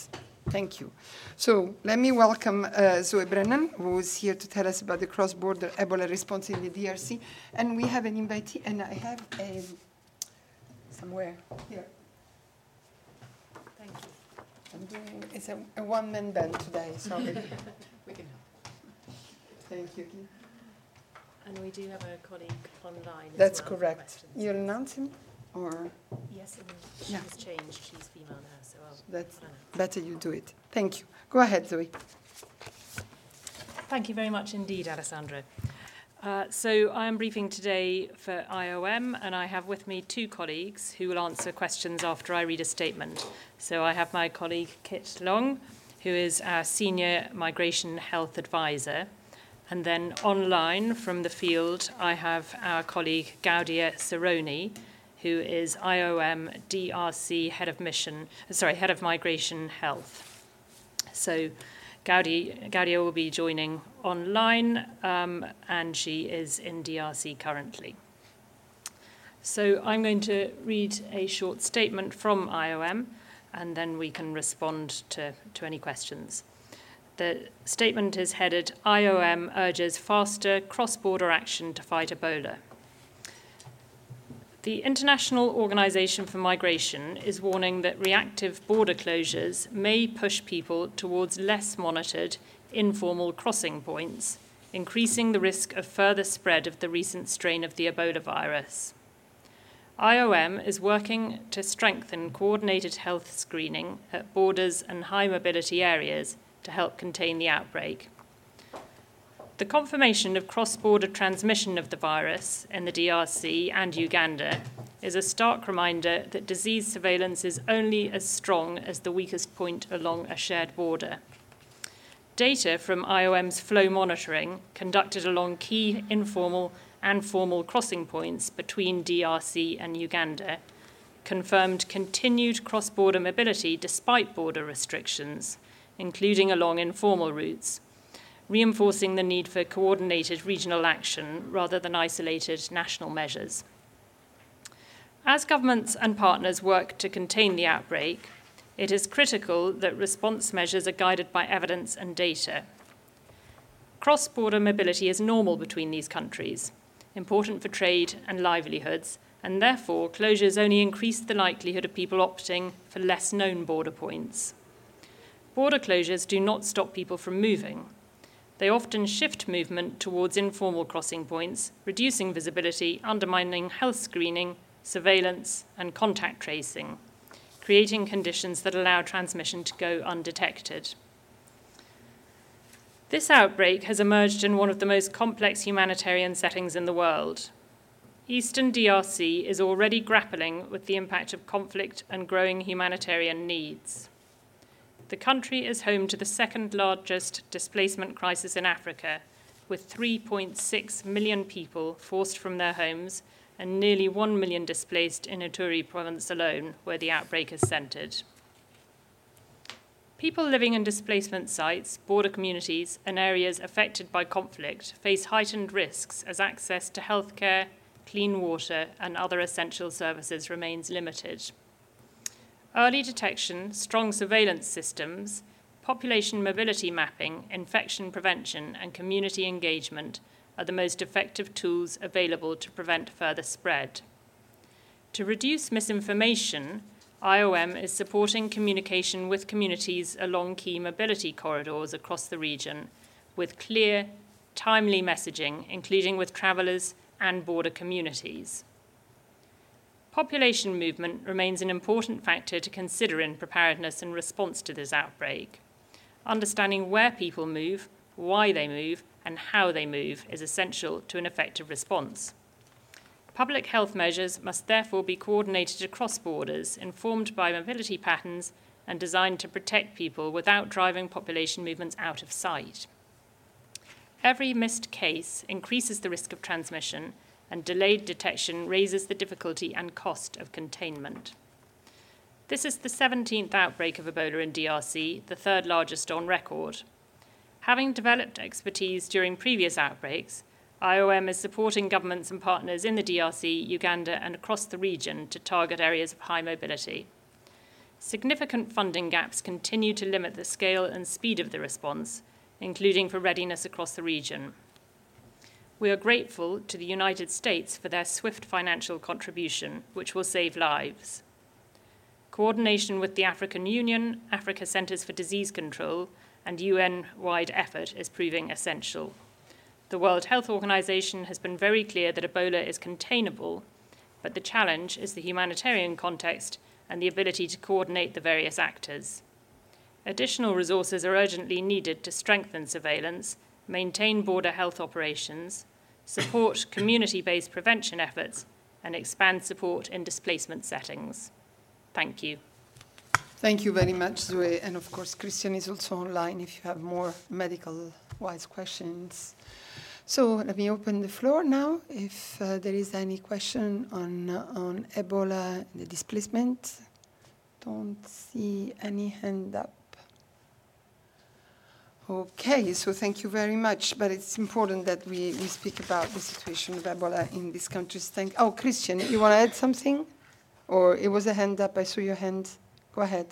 Thank you. So let me welcome Zoe Brennan, who is here to tell us about the cross-border Ebola response in the DRC. And we have an invitee, and I have somewhere here. Thank you. It's a one-man band today, sorry. We can help. Thank you. And we do have a colleague online. That's as well correct. You'll announce him? Or yes, and she has changed. She's female now, so that's better you do it. Thank you. Go ahead, Zoe. Thank you very much indeed, Alessandra. So I am briefing today for IOM, and I have with me two colleagues who will answer questions after I read a statement. So I have my colleague Kit Long, who is our Senior Migration Health Advisor. And then online from the field, I have our colleague Gaudia Cerrone, who is IOM DRC Head of Migration Health. So Gaudia will be joining online, and she is in DRC currently. So I'm going to read a short statement from IOM, and then we can respond to any questions. The statement is headed, IOM urges faster cross-border action to fight Ebola. The International Organization for Migration is warning that reactive border closures may push people towards less monitored, informal crossing points, increasing the risk of further spread of the recent strain of the Ebola virus. IOM is working to strengthen coordinated health screening at borders and high mobility areas to help contain the outbreak. The confirmation of cross-border transmission of the virus in the DRC and Uganda is a stark reminder that disease surveillance is only as strong as the weakest point along a shared border. Data from IOM's flow monitoring, conducted along key informal and formal crossing points between DRC and Uganda, confirmed continued cross-border mobility despite border restrictions, including along informal routes, reinforcing the need for coordinated regional action rather than isolated national measures. As governments and partners work to contain the outbreak, it is critical that response measures are guided by evidence and data. Cross-border mobility is normal between these countries, important for trade and livelihoods, and therefore closures only increase the likelihood of people opting for less known border points. Border closures do not stop people from moving. They often shift movement towards informal crossing points, reducing visibility, undermining health screening, surveillance, and contact tracing, creating conditions that allow transmission to go undetected. This outbreak has emerged in one of the most complex humanitarian settings in the world. Eastern DRC is already grappling with the impact of conflict and growing humanitarian needs. The country is home to the second largest displacement crisis in Africa, with 3.6 million people forced from their homes and nearly 1 million displaced in Ituri province alone, where the outbreak is centered. People living in displacement sites, border communities, and areas affected by conflict face heightened risks as access to healthcare, clean water, and other essential services remains limited. Early detection, strong surveillance systems, population mobility mapping, infection prevention, and community engagement are the most effective tools available to prevent further spread. To reduce misinformation, IOM is supporting communication with communities along key mobility corridors across the region with clear, timely messaging, including with travellers and border communities. Population movement remains an important factor to consider in preparedness and response to this outbreak. Understanding where people move, why they move, and how they move is essential to an effective response. Public health measures must therefore be coordinated across borders, informed by mobility patterns, and designed to protect people without driving population movements out of sight. Every missed case increases the risk of transmission, and delayed detection raises the difficulty and cost of containment. This is the 17th outbreak of Ebola in DRC, the third largest on record. Having developed expertise during previous outbreaks, IOM is supporting governments and partners in the DRC, Uganda, and across the region to target areas of high mobility. significant funding gaps continue to limit the scale and speed of the response, including for readiness across the region. We are grateful to the United States for their swift financial contribution, which will save lives. Coordination with the African Union, Africa Centers for Disease Control, and UN-wide effort is proving essential. The World Health Organization has been very clear that Ebola is containable, but the challenge is the humanitarian context and the ability to coordinate the various actors. Additional resources are urgently needed to strengthen surveillance, maintain border health operations, support community-based prevention efforts, and expand support in displacement settings. Thank you. Thank you very much, Zoe. And of course, Christian is also online if you have more medical-wise questions. So let me open the floor now. If there is any question on Ebola and the displacement. Don't see any hand up. Okay, so thank you very much. But it's important that we speak about the situation of Ebola in these countries. Oh, Christian, you want to add something? Or it was a hand up, I saw your hand. Go ahead.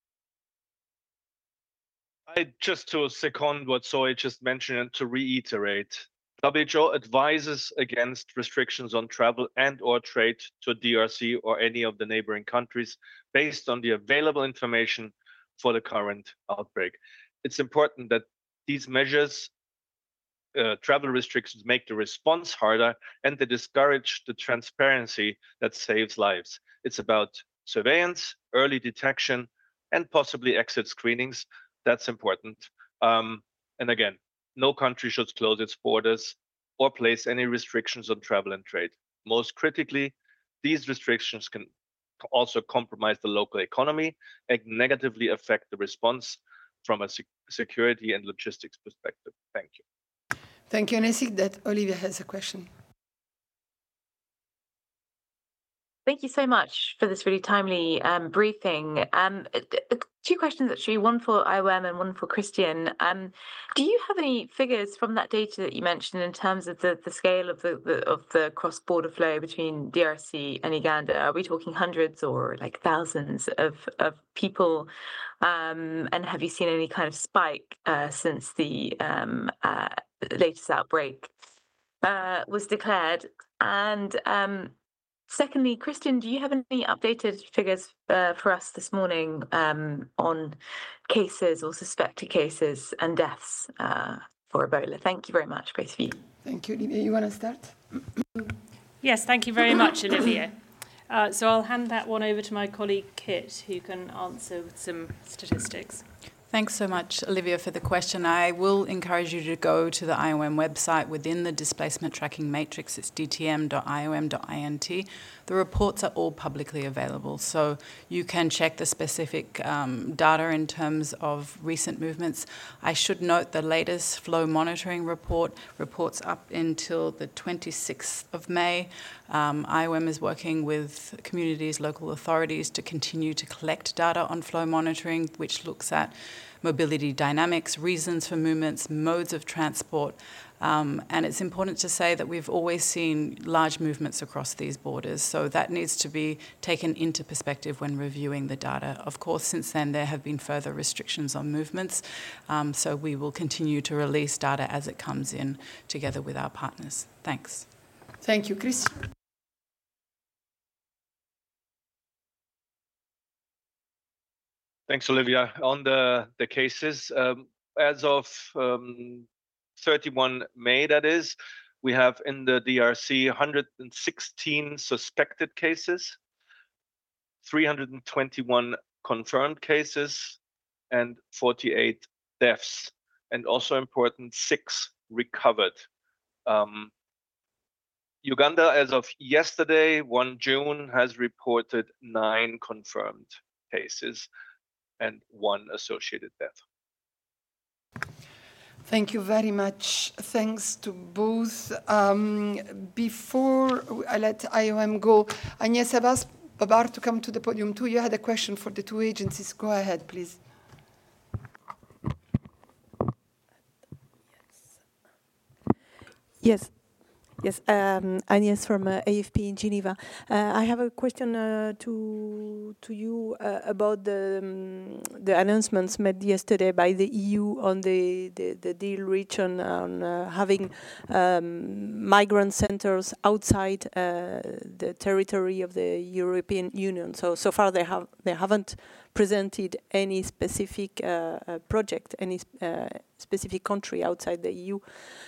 Just to second what Zoe just mentioned and to reiterate, WHO advises against restrictions on travel and or trade to DRC or any of the neighboring countries based on the available information for the current outbreak. It's important that these measures, travel restrictions, make the response harder and they discourage the transparency that saves lives. It's about surveillance, early detection, and possibly exit screenings. That's important. And again, no country should close its borders or place any restrictions on travel and trade. Most critically, these restrictions can also compromise the local economy and negatively affect the response from a security and logistics perspective. Thank you. Thank you. And I see that Olivia has a question. Thank you so much for this really timely briefing. Two questions actually, one for IOM and one for Christian. Do you have any figures from that data that you mentioned in terms of the scale of the cross-border flow between DRC and Uganda? Are we talking hundreds or like thousands of people? And have you seen any kind of spike since the latest outbreak was declared? And secondly, Christian, do you have any updated figures for us this morning on cases or suspected cases and deaths for Ebola? Thank you very much, both of you. Thank you, Olivia. You want to start? Yes, thank you very much, Olivia. So I'll hand that one over to my colleague Kit, who can answer with some statistics. Thanks so much, Olivia, for the question. I will encourage you to go to the IOM website within the displacement tracking matrix. It's dtm.iom.int. The reports are all publicly available, so you can check the specific data in terms of recent movements. I should note the latest flow monitoring reports up until the 26th of May. IOM is working with communities, local authorities to continue to collect data on flow monitoring, which looks at mobility dynamics, reasons for movements, modes of transport. And it's important to say that we've always seen large movements across these borders, so that needs to be taken into perspective when reviewing the data. Of course, since then, there have been further restrictions on movements, so we will continue to release data as it comes in together with our partners. Thanks. Thank you, Chris. Thanks, Olivia. On the cases, as of 31 May, that is, we have in the DRC 116 suspected cases, 321 confirmed cases, and 48 deaths. And also important, 6 recovered. Uganda, as of yesterday, 1 June, has reported 9 confirmed cases and 1 associated death. Thank you very much. Thanks to both. Before I let IOM go, Agnes, I've asked Babar to come to the podium too. You had a question for the 2 agencies. Go ahead, please. Yes. Yes, Agnes from AFP in Geneva. I have a question to you about the announcements made yesterday by the EU on the deal reached on having migrant centers outside the territory of the European Union. So far they haven't presented any specific project, any specific country outside the EU.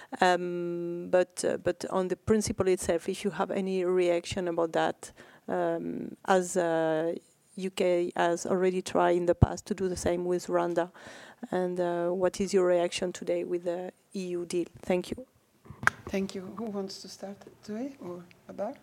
But on the principle itself, if you have any reaction about that, as UK has already tried in the past to do the same with Rwanda, and what is your reaction today with the EU deal? Thank you. Thank you. Who wants to start today, or Babar?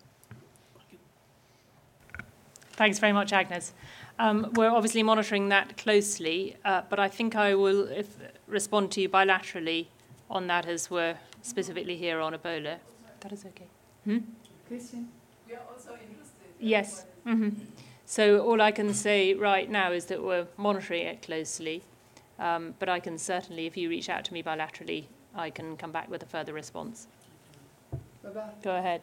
Thanks very much, Agnes. We're obviously monitoring that closely, but I think I will respond to you bilaterally on that, as we're specifically here on Ebola. That is okay. Christian? We are also interested. Yes. So all I can say right now is that we're monitoring it closely, but I can certainly, if you reach out to me bilaterally, I can come back with a further response. Babar? Go ahead.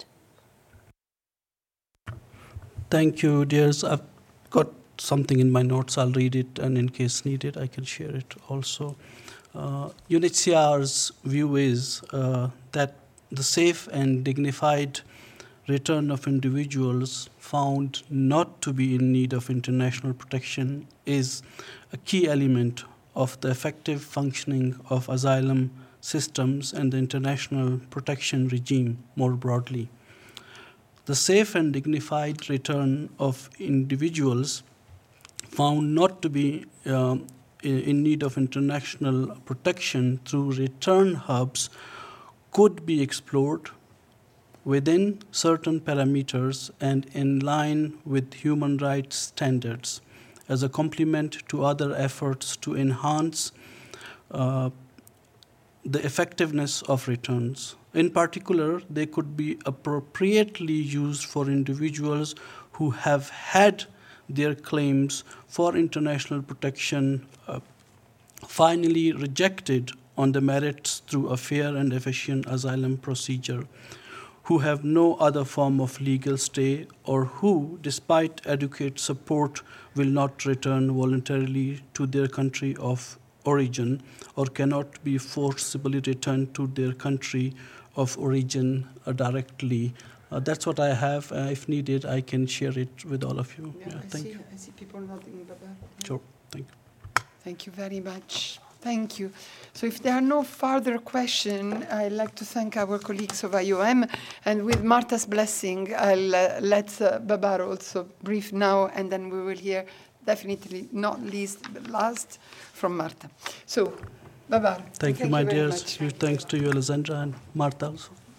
Thank you, dears. I've got something in my notes. I'll read it, and in case needed, I can share it also. UNHCR's view is that the safe and dignified return of individuals found not to be in need of international protection is a key element of the effective functioning of asylum systems and the international protection regime more broadly. The safe and dignified return of individuals found not to be in need of international protection through return hubs could be explored within certain parameters and in line with human rights standards as a complement to other efforts to enhance the effectiveness of returns. In particular, they could be appropriately used for individuals who have had their claims for international protection finally rejected on the merits through a fair and efficient asylum procedure, who have no other form of legal stay, or who, despite adequate support, will not return voluntarily to their country of origin or cannot be forcibly returned to their country of origin directly. That's what I have. If needed, I can share it with all of you. Yeah, thank you. I see people nodding, Babar. Sure, thank you. Thank you very much. Thank you. So if there are no further questions, I'd like to thank our colleagues of IOM. And with Marta's blessing, I'll let Babar also brief now, and then we will hear, definitely not least, but last, from Marta. So, Babar. Thank you, my very dears. much. Thanks to you, Alessandra, and Marta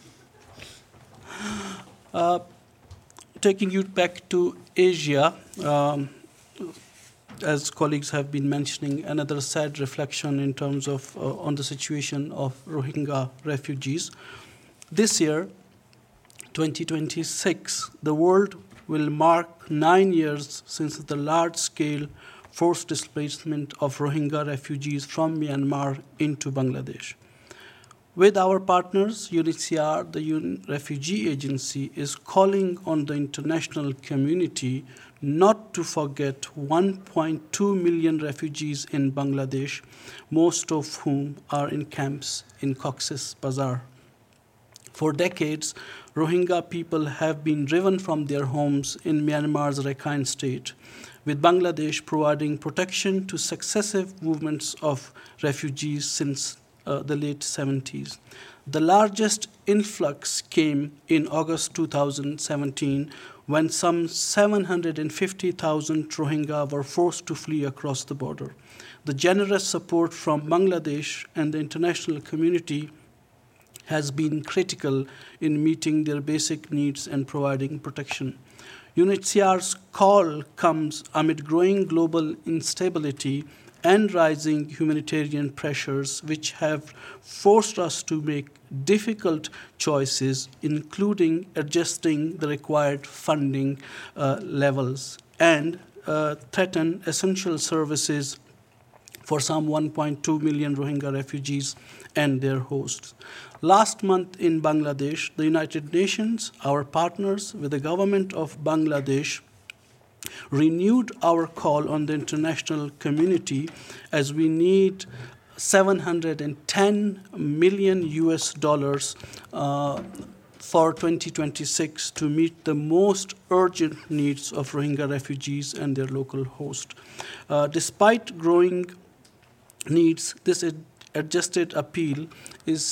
also. Taking you back to Asia, as colleagues have been mentioning, another sad reflection in terms of on the situation of Rohingya refugees. This year, 2026, the world will mark 9 years since the large-scale forced displacement of Rohingya refugees from Myanmar into Bangladesh. With our partners, UNHCR, the UN Refugee Agency, is calling on the international community not to forget 1.2 million refugees in Bangladesh, most of whom are in camps in Cox's Bazar. For decades, Rohingya people have been driven from their homes in Myanmar's Rakhine state, with Bangladesh providing protection to successive movements of refugees since the late 70s. The largest influx came in August 2017, when some 750,000 Rohingya were forced to flee across the border. The generous support from Bangladesh and the international community has been critical in meeting their basic needs and providing protection. UNHCR's call comes amid growing global instability and rising humanitarian pressures, which have forced us to make difficult choices, including adjusting the required funding levels and threaten essential services for some 1.2 million Rohingya refugees and their hosts. Last month in Bangladesh, the United Nations, our partners with the government of Bangladesh, renewed our call on the international community as we need $710 million for 2026 to meet the most urgent needs of Rohingya refugees and their local host. Despite growing needs, this adjusted appeal is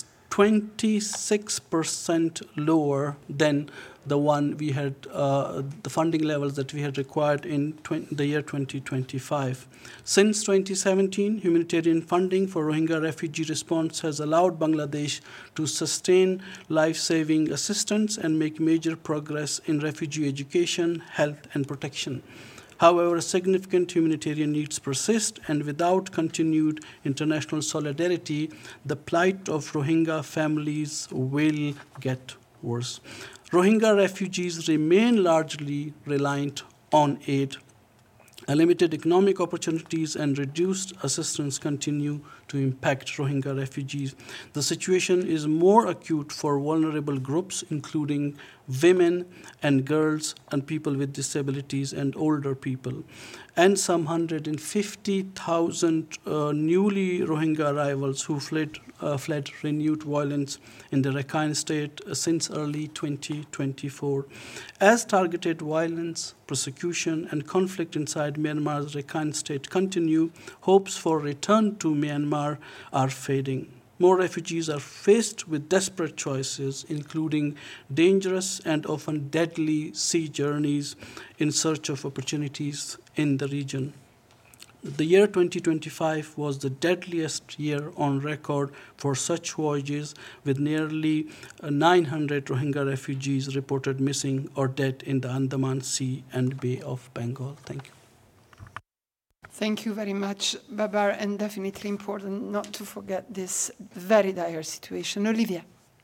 26% lower than the one we had, the funding levels that we had required in the year 2025. Since 2017, humanitarian funding for Rohingya refugee response has allowed Bangladesh to sustain life-saving assistance and make major progress in refugee education, health, and protection. However, significant humanitarian needs persist, and without continued international solidarity, the plight of Rohingya families will get worse. Rohingya refugees remain largely reliant on aid. Limited economic opportunities and reduced assistance continue to impact Rohingya refugees. The situation is more acute for vulnerable groups, including women and girls and people with disabilities and older people. And some 150,000 newly Rohingya arrivals who fled renewed violence in the Rakhine state since early 2024. As targeted violence, persecution, and conflict inside Myanmar's Rakhine state continue, hopes for return to Myanmar are fading. More refugees are faced with desperate choices, including dangerous and often deadly sea journeys in search of opportunities in the region. The year 2025 was the deadliest year on record for such voyages, with nearly 900 Rohingya refugees reported missing or dead in the Andaman Sea and Bay of Bengal. Thank you. Thank you very much, Babar, and definitely important not to forget this very dire situation. Olivia.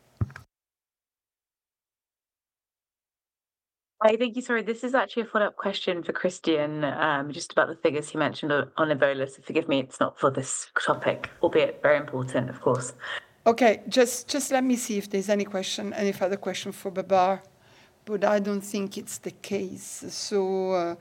Hi, thank you. Sorry, this is actually a follow-up question for Christian, just about the figures he mentioned on Ebola. So forgive me, it's not for this topic, albeit very important, of course. Okay, just let me see if there's any further question for Babar, but I don't think it's the case. So,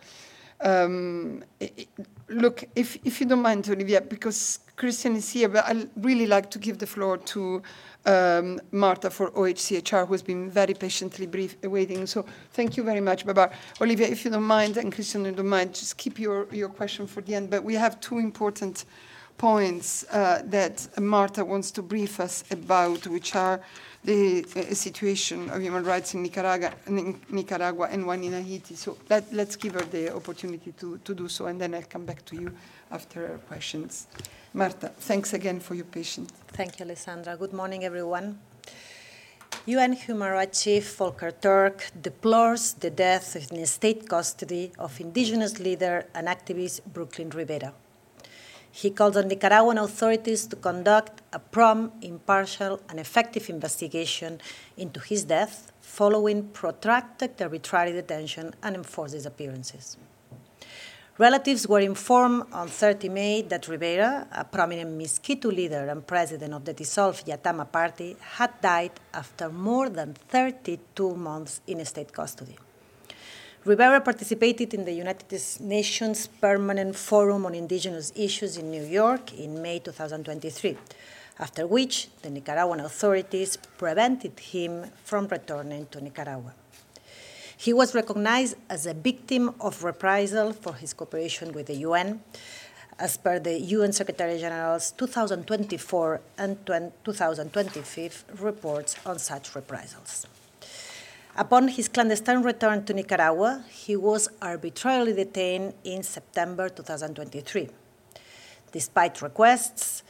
look, if you don't mind, Olivia, because Christian is here, but I'd really like to give the floor to Marta for OHCHR, who's been very patiently waiting. So thank you very much, Babar. Olivia, if you don't mind, and Christian, you don't mind, just keep your question for the end. But we have two important points that Marta wants to brief us about, which are the situation of human rights in Nicaragua and one in Haiti. So let's give her the opportunity to do so, and then I'll come back to you after her questions. Marta, thanks again for your patience. Thank you, Alessandra. Good morning, everyone. UN Human Rights Chief Volker Turk deplores the death in state custody of indigenous leader and activist Brooklyn Rivera. He calls on Nicaraguan authorities to conduct a prompt, impartial, and effective investigation into his death following protracted arbitrary detention and enforced disappearances. Relatives were informed on 30 May that Rivera, a prominent Miskitu leader and president of the dissolved Yatama party, had died after more than 32 months in state custody. Rivera participated in the United Nations Permanent Forum on Indigenous Issues in New York in May 2023, after which the Nicaraguan authorities prevented him from returning to Nicaragua. He was recognized as a victim of reprisal for his cooperation with the UN, as per the UN Secretary General's 2024 and 2025 reports on such reprisals. Upon his clandestine return to Nicaragua, he was arbitrarily detained in September 2023. Despite requests,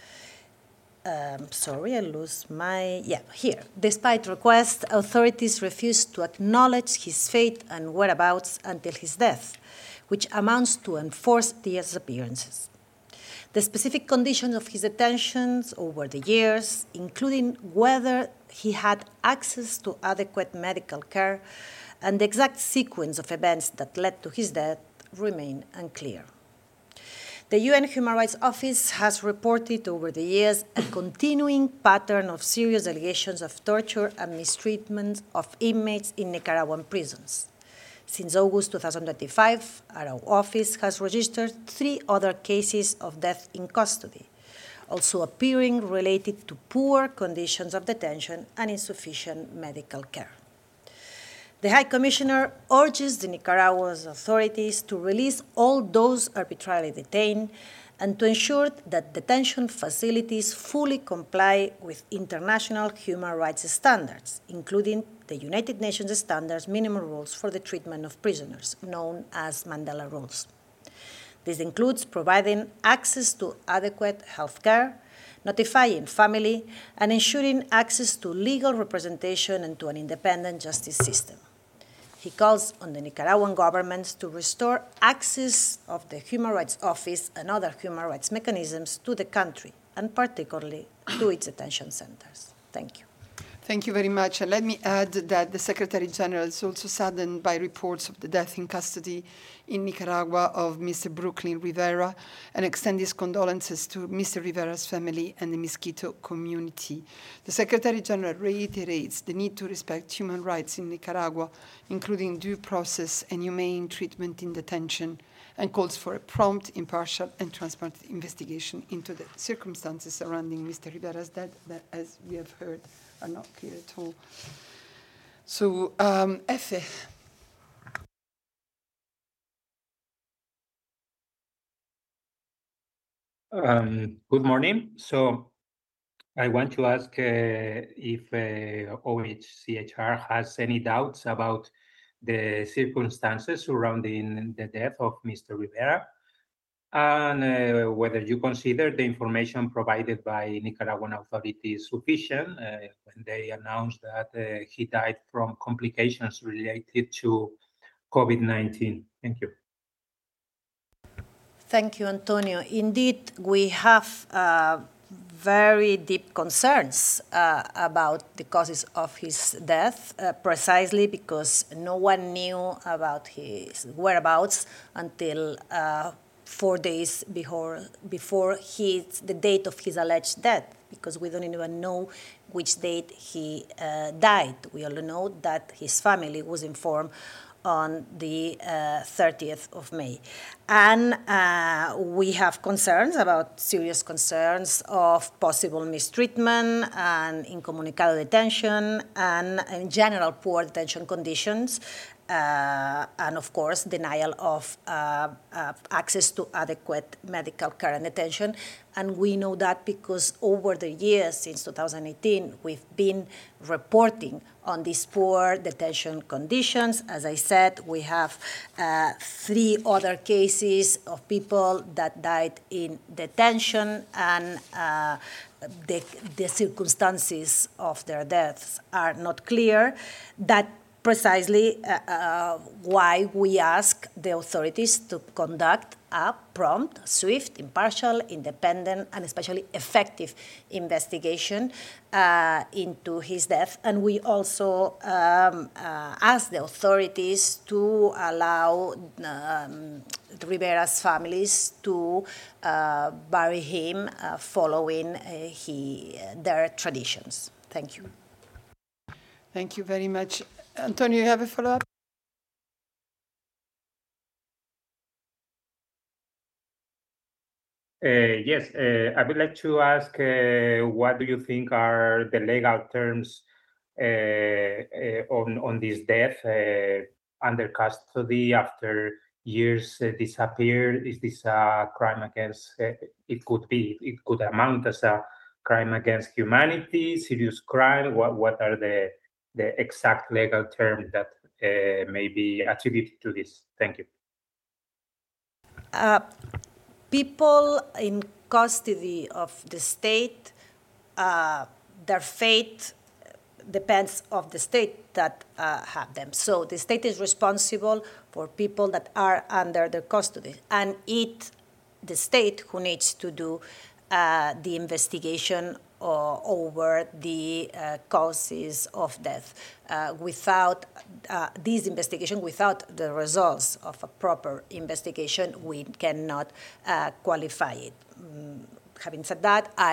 Despite requests, authorities refused to acknowledge his fate and whereabouts until his death, which amounts to enforced disappearances. The specific conditions of his detentions over the years, including whether he had access to adequate medical care and the exact sequence of events that led to his death, remain unclear. The UN Human Rights Office has reported over the years a continuing pattern of serious allegations of torture and mistreatment of inmates in Nicaraguan prisons. Since August 2025, our office has registered 3 other cases of death in custody, also appearing related to poor conditions of detention and insufficient medical care. The High Commissioner urges the Nicaraguan authorities to release all those arbitrarily detained and to ensure that detention facilities fully comply with international human rights standards, including the United Nations Standards Minimum Rules for the Treatment of Prisoners, known as Mandela Rules. This includes providing access to adequate health care, notifying family, and ensuring access to legal representation and to an independent justice system. He calls on the Nicaraguan government to restore access of the Human Rights Office and other human rights mechanisms to the country, and particularly to its detention centers. Thank you. Thank you very much. And let me add that the Secretary General is also saddened by reports of the death in custody in Nicaragua of Mr. Brooklyn Rivera and extend his condolences to Mr. Rivera's family and the Miskito community. The Secretary General reiterates the need to respect human rights in Nicaragua, including due process and humane treatment in detention, and calls for a prompt, impartial, and transparent investigation into the circumstances surrounding Mr. Rivera's death that, as we have heard, are not clear at all. So, Efe. Good morning. So I want to ask if OHCHR has any doubts about the circumstances surrounding the death of Mr. Rivera, and whether you consider the information provided by Nicaraguan authorities sufficient when they announced that he died from complications related to COVID-19. Thank you. Thank you, Antonio. Indeed, we have very deep concerns about the causes of his death, precisely because no one knew about his whereabouts until 4 days before the date of his alleged death, because we don't even know which date he died. We only know that his family was informed on the 30th of May. And we have concerns serious concerns of possible mistreatment and incommunicado detention and in general poor detention conditions. And of course, denial of access to adequate medical care and detention. And we know that because over the years, since 2018, we've been reporting on these poor detention conditions. As I said, we have 3 other cases of people that died in detention, and the circumstances of their deaths are not clear. That precisely why we ask the authorities to conduct a prompt, swift, impartial, independent, and especially effective investigation into his death. And we also ask the authorities to allow Rivera's families to bury him following their traditions. Thank you. Thank you very much. Antonio, you have a follow-up? Yes, I would like to ask what do you think are the legal terms on this death under custody after years disappeared? Is this a crime against, it could amount as a crime against humanity, serious crime? What are the exact legal terms that may be attributed to this? Thank you. People in custody of the state, their fate depends on the state that have them. So the state is responsible for people that are under their custody, and the state who needs to do the investigation over the causes of death. Without this investigation, without the results of a proper investigation, we cannot qualify it. Having said that, I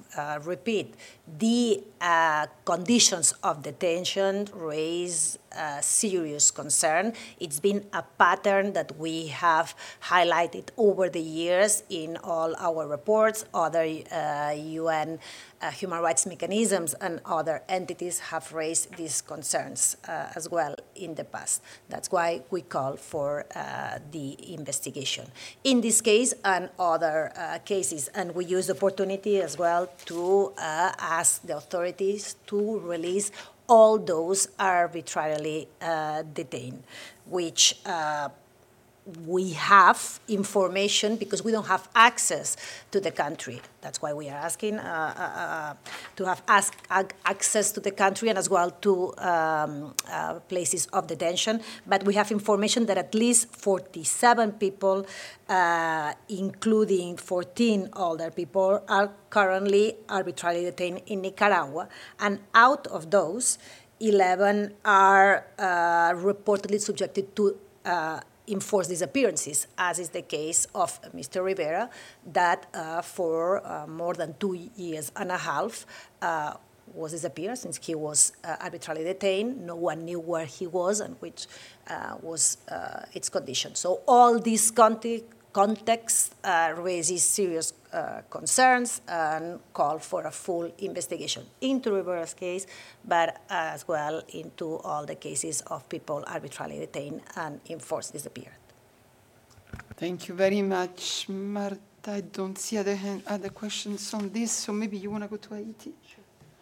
repeat, the conditions of detention raise serious concern. It's been a pattern that we have highlighted over the years in all our reports. Other UN human rights mechanisms and other entities have raised these concerns as well in the past. That's why we call for the investigation. In this case and other cases, and we use the opportunity as well to ask the authorities to release all those arbitrarily detained, which we have information because we don't have access to the country. That's why we are asking to have access to the country and as well to places of detention. But we have information that at least 47 people, including 14 older people, are currently arbitrarily detained in Nicaragua. And out of those, 11 are reportedly subjected to enforced disappearances, as is the case of Mr. Rivera, that for more than 2.5 years was disappeared since he was arbitrarily detained. No one knew where he was and which was its condition. So all these context raises serious concerns and call for a full investigation into Rivera's case, but as well into all the cases of people arbitrarily detained and enforced disappeared. Thank you very much, Marta. I don't see other questions on this, so maybe you want to go to Haiti? Sure.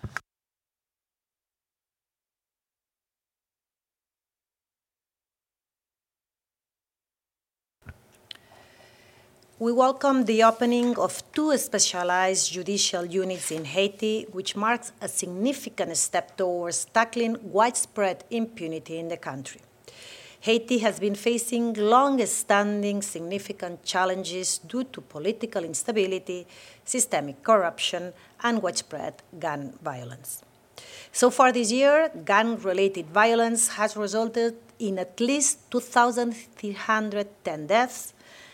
We welcome the opening of 2 specialized judicial units in Haiti, which marks a significant step towards tackling widespread impunity in the country. Haiti has been facing long-standing significant challenges due to political instability, systemic corruption, and widespread gun violence. So far this year, gun-related violence has resulted in at least 2,310 deaths,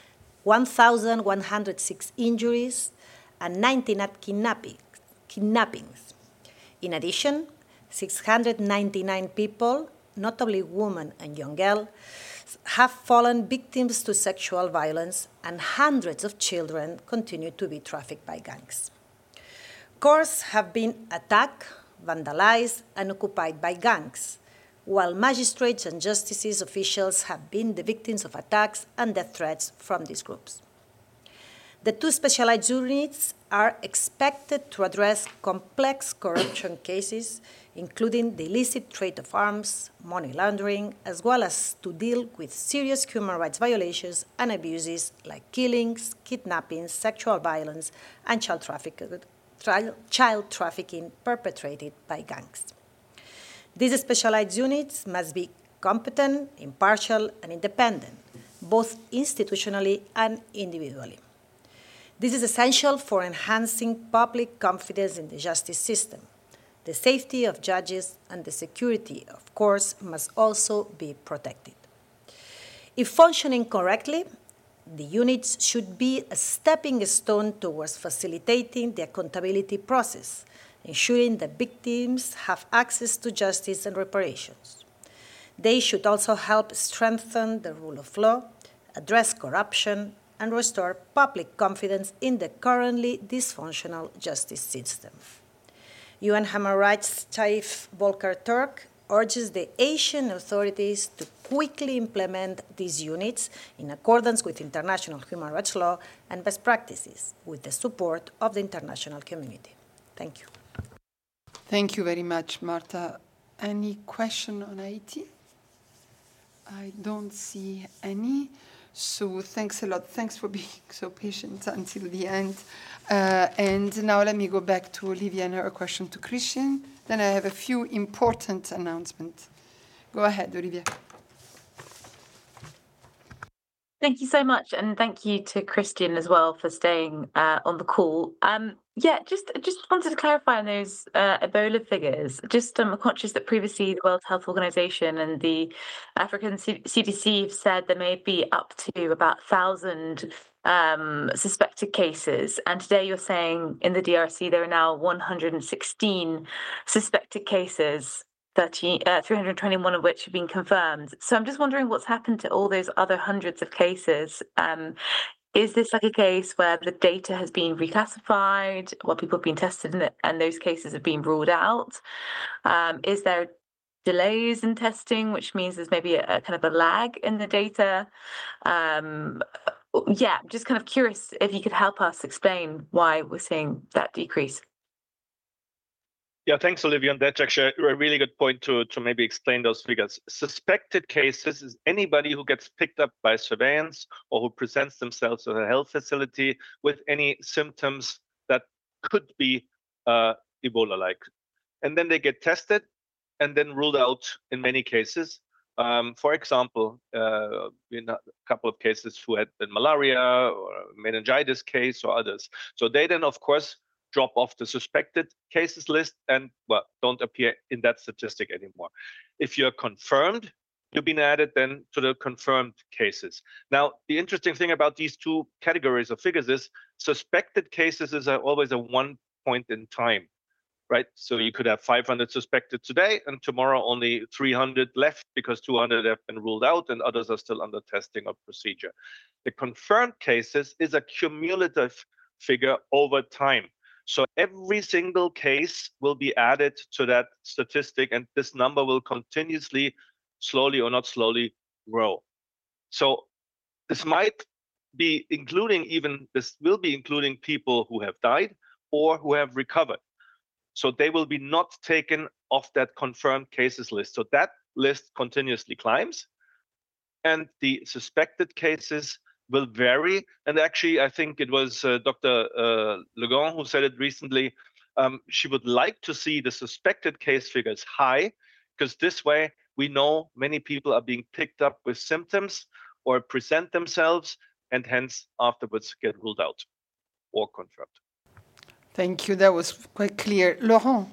1,106 injuries, and 19 kidnappings. In addition, 699 people, notably women and young girls, have fallen victims to sexual violence, and hundreds of children continue to be trafficked by gangs. Courts have been attacked, vandalized, and occupied by gangs, while magistrates and justice officials have been the victims of attacks and death threats from these groups. The 2 specialized units are expected to address complex corruption cases, including the illicit trade of arms, money laundering, as well as to deal with serious human rights violations and abuses like killings, kidnappings, sexual violence, and child trafficking perpetrated by gangs. These specialized units must be competent, impartial, and independent, both institutionally and individually. This is essential for enhancing public confidence in the justice system. The safety of judges and the security of courts must also be protected. If functioning correctly, the units should be a stepping stone towards facilitating the accountability process, ensuring that victims have access to justice and reparations. They should also help strengthen the rule of law, address corruption, and restore public confidence in the currently dysfunctional justice system. UN Human Rights Chief Volker Turk urges the Asian authorities to quickly implement these units in accordance with international human rights law and best practices, with the support of the international community. Thank you. Thank you very much, Marta. Any question on Haiti? I don't see any. So thanks a lot. Thanks for being so patient until the end. And now let me go back to Olivia and her question to Christian. Then I have a few important announcements. Go ahead, Olivia. Thank you so much, and thank you to Christian as well for staying on the call. Just wanted to clarify on those Ebola figures. I'm conscious that previously the World Health Organization and the African CDC have said there may be up to about 1,000 suspected cases, and today you're saying in the DRC there are now 116 suspected cases, 321 of which have been confirmed. So I'm just wondering what's happened to all those other hundreds of cases. Is this like a case where the data has been reclassified, where people have been tested and those cases have been ruled out? Is there delays in testing, which means there's maybe a kind of a lag in the data? Yeah, I'm just kind of curious if you could help us explain why we're seeing that decrease. Yeah, thanks, Olivia. And that's actually a really good point to maybe explain those figures. Suspected cases is anybody who gets picked up by surveillance or who presents themselves at a health facility with any symptoms that could be Ebola-like. And then they get tested and then ruled out in many cases. For example, in a couple of cases who had been malaria or meningitis case or others. So they then, of course, drop off the suspected cases list and, well, don't appear in that statistic anymore. If you're confirmed, you've been added then to the confirmed cases. Now, the interesting thing about these two categories of figures is suspected cases is always a one point in time. Right, so you could have 500 suspected today, and tomorrow only 300 left because 200 have been ruled out, and others are still under testing or procedure. The confirmed cases is a cumulative figure over time. So every single case will be added to that statistic, and this number will continuously, slowly or not slowly, grow. So this might be including this will be including people who have died or who have recovered. So they will be not taken off that confirmed cases list. So that list continuously climbs, and the suspected cases will vary. And actually, I think it was Dr. Legon who said it recently. She would like to see the suspected case figures high, because this way we know many people are being picked up with symptoms or present themselves and hence afterwards get ruled out or confirmed. Thank you. That was quite clear. Laurent?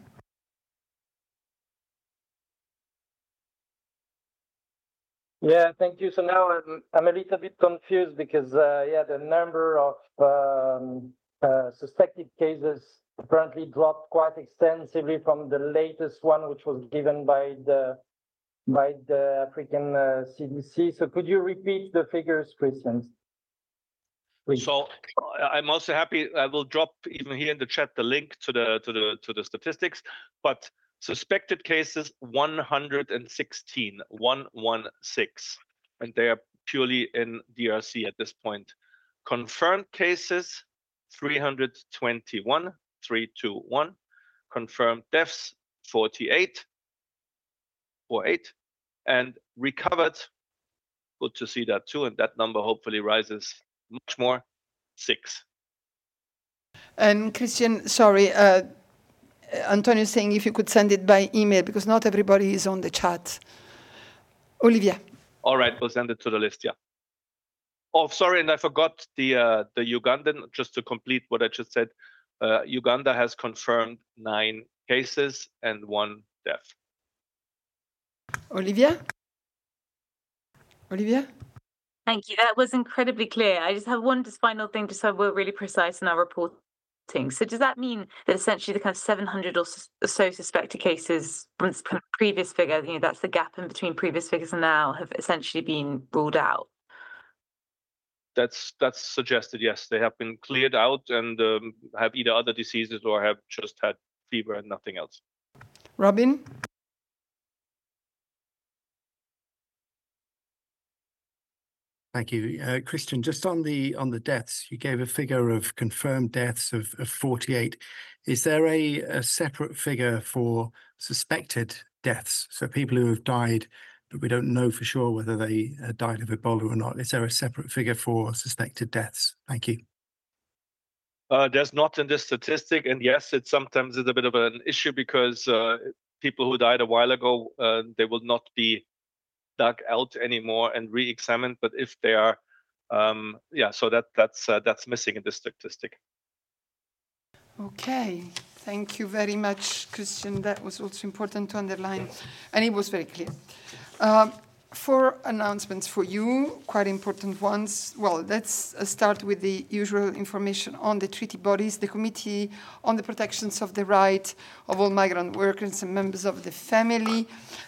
Yeah, thank you. So now I'm a little bit confused because, the number of suspected cases apparently dropped quite extensively from the latest one, which was given by the African CDC. So could you repeat the figures, Christian? Please. So I'm also happy. I will drop even here in the chat the link to the statistics. But suspected cases 116, 116, and they are purely in DRC at this point. Confirmed cases 321, 321. Confirmed deaths 48, and recovered. Good to see that too, and that number hopefully rises much more, 6. And Christian, sorry, Antonio is saying if you could send it by email because not everybody is on the chat. Olivia. All right, we'll send it to the list, yeah. Oh, sorry, and I forgot the Ugandan, just to complete what I just said. Uganda has confirmed 9 cases and 1 death. Olivia? Thank you. That was incredibly clear. I just have one final thing, just so we're really precise in our reporting. So does that mean that essentially the kind of 700 or so suspected cases from the previous figure, that's the gap in between previous figures and now, have essentially been ruled out? That's suggested, yes. They have been cleared out and have either other diseases or have just had fever and nothing else. Robin? Thank you. Christian, just on the deaths, you gave a figure of confirmed deaths of 48. Is there a separate figure for suspected deaths? So people who have died, but we don't know for sure whether they died of Ebola or not. Is there a separate figure for suspected deaths? Thank you. There's not in this statistic. And yes, it sometimes is a bit of an issue because people who died a while ago, they will not be dug out anymore and re-examined, but if they are, so that's missing in this statistic. Okay, thank you very much, Christian. That was also important to underline, and it was very clear. 4 announcements for you, quite important ones. Well, let's start with the usual information on the treaty bodies. The Committee on the Protections of the Right of all Migrant Workers and Members of the Family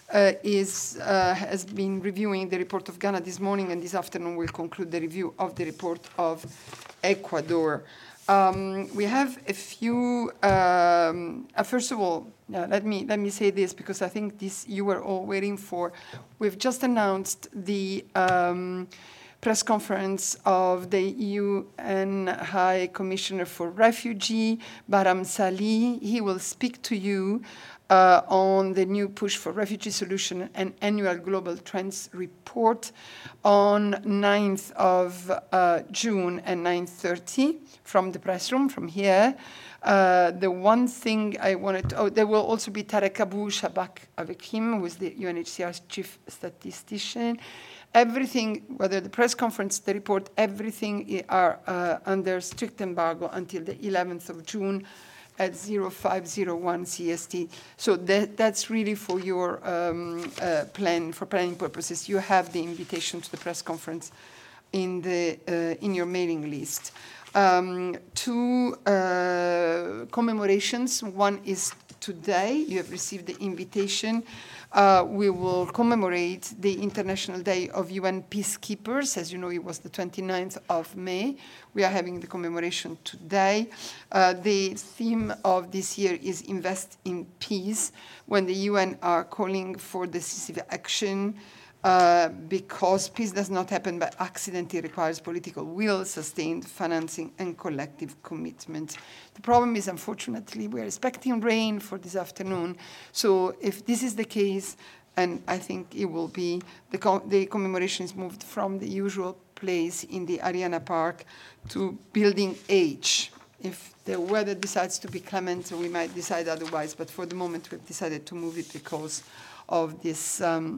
has been reviewing the report of Ghana this morning, and this afternoon will conclude the review of the report of Ecuador. We have a few. First of all, let me say this because I think this you were all waiting for. We've just announced the press conference of the UN High Commissioner for Refugee, Barham Salih. He will speak to you on the new push for refugee solution and annual global trends report on 9th of June at 9:30 from the press room, from here. The one thing I wanted to, there will also be Tarek Abu Shabak with him, who is the UNHCR's chief statistician. Everything, whether the press conference, the report, everything are under strict embargo until the 11th of June at 0501 CST. So that's really for your for planning purposes. You have the invitation to the press conference in your mailing list. 2 commemorations. One is today. You have received the invitation. We will commemorate the International Day of UN Peacekeepers. As you know, it was the 29th of May. We are having the commemoration today. The theme of this year is Invest in Peace, when the UN are calling for decisive action because peace does not happen by accident. It requires political will, sustained financing, and collective commitment. The problem is, unfortunately, we are expecting rain for this afternoon. So if this is the case, and I think it will be, the commemoration is moved from the usual place in the Ariana Park to Building H. If the weather decides to be clement, we might decide otherwise. But for the moment, we've decided to move it because of this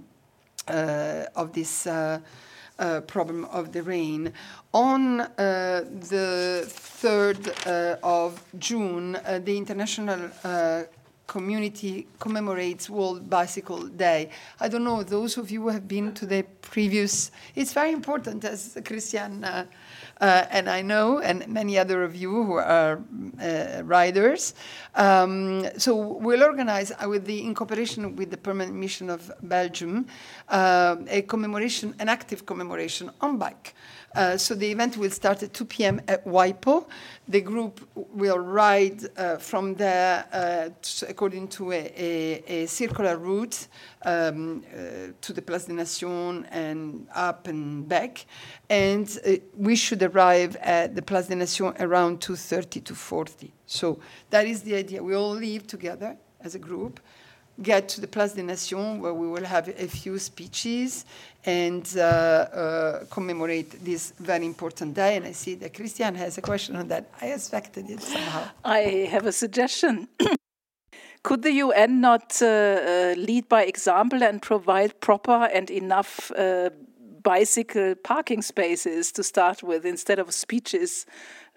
problem of the rain. On the 3rd of June, the International Community commemorates World Bicycle Day. I don't know, those of you who have been to the previous, it's very important, as Christian and I know, and many other of you who are riders. So we'll organize, in cooperation with the Permanent Mission of Belgium, a commemoration, an active commemoration on bike. So the event will start at 2 p.m. at WIPO. The group will ride from there according to a circular route to the Place des Nations and up and back. And we should arrive at the Place des Nations around 2:30 to 4:40. So that is the idea. We all leave together as a group, get to the Place des Nations, where we will have a few speeches and commemorate this very important day. And I see that Christian has a question on that. I expected it somehow. I have a suggestion. Could the UN not lead by example and provide proper and enough bicycle parking spaces to start with, instead of speeches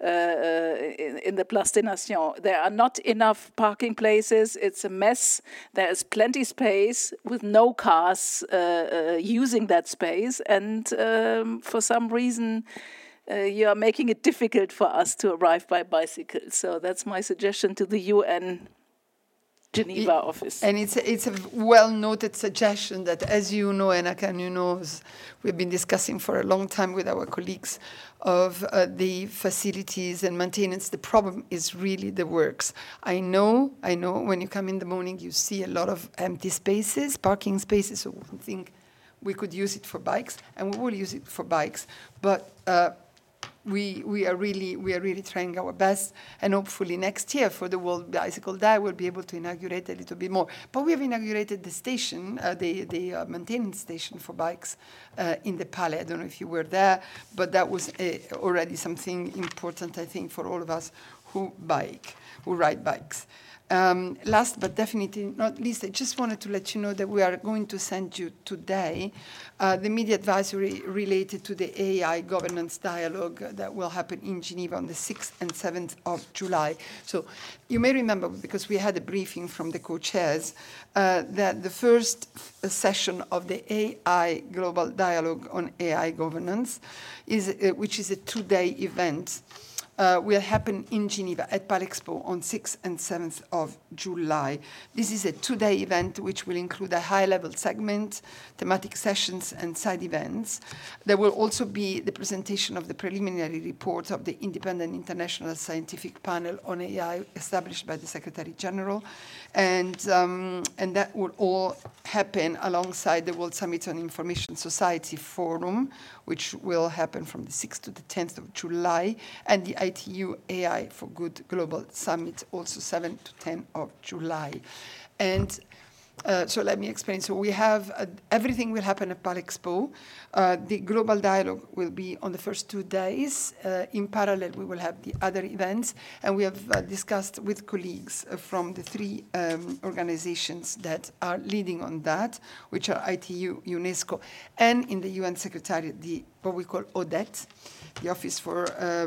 in the Place des Nations? There are not enough parking places. It's a mess. There is plenty space with no cars using that space. And for some reason, you are making it difficult for us to arrive by bicycle. So that's my suggestion to the UN Geneva office. And it's a well-noted suggestion that, as you know, and Akan, you know, we've been discussing for a long time with our colleagues of the facilities and maintenance. The problem is really the works. I know, when you come in the morning, you see a lot of empty spaces, parking spaces, so we think we could use it for bikes, and we will use it for bikes, but we are really trying our best, and hopefully next year for the World Bicycle Day we'll be able to inaugurate a little bit more. But we have inaugurated the station, the maintenance station for bikes in the Palais. I don't know if you were there, but that was already something important, I think, for all of us who ride bikes. Last but definitely not least, I just wanted to let you know that we are going to send you today the media advisory related to the AI governance dialogue that will happen in Geneva on the 6th and 7th of July. So you may remember, because we had a briefing from the co-chairs, that the first session of the AI Global Dialogue on AI Governance, which is a 2-day event, will happen in Geneva at Palexpo on 6th and 7th of July. This is a 2-day event which will include a high-level segment, thematic sessions, and side events. There will also be the presentation of the preliminary report of the Independent International Scientific Panel on AI established by the Secretary General, and that will all happen alongside the World Summit on Information Society Forum, which will happen from the 6th to the 10th of July, and the ITU AI for Good Global Summit, also 7th to 10th of July. And so let me explain. So we have, everything will happen at Palexpo. The global dialogue will be on the first 2 days. In parallel, we will have the other events. And we have discussed with colleagues from the 3 organizations that are leading on that, which are ITU, UNESCO, and in the UN Secretariat, what we call ODET, the Office for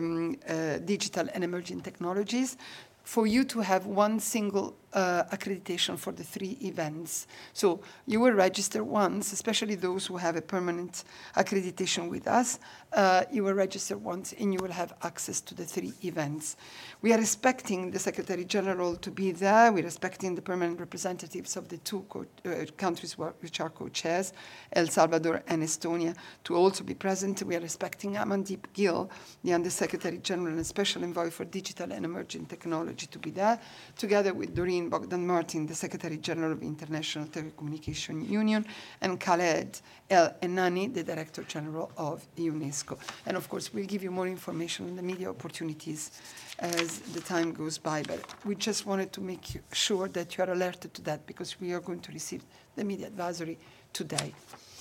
Digital and Emerging Technologies, for you to have one single accreditation for the 3 events. So you will register once, especially those who have a permanent accreditation with us. You will register once and you will have access to the 3 events. We are expecting the Secretary General to be there. We're expecting the permanent representatives of the 2 countries which are co-chairs, El Salvador and Estonia, to also be present. We are expecting Amandeep Gill, the Under-Secretary General and Special Envoy for Digital and Emerging Technology, to be there, together with Doreen Bogdan-Martin, the Secretary General of the International Telecommunication Union, and Khaled El Enani, the Director General of UNESCO. And of course, we'll give you more information on the media opportunities as the time goes by, but we just wanted to make sure that you are alerted to that, because we are going to receive the media advisory today.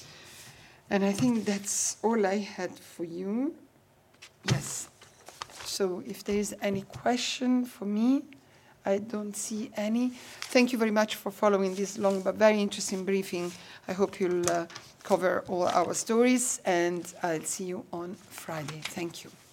And I think that's all I had for you. Yes. So if there is any question for me, I don't see any. Thank you very much for following this long but very interesting briefing. I hope you'll cover all our stories, and I'll see you on Friday. Thank you.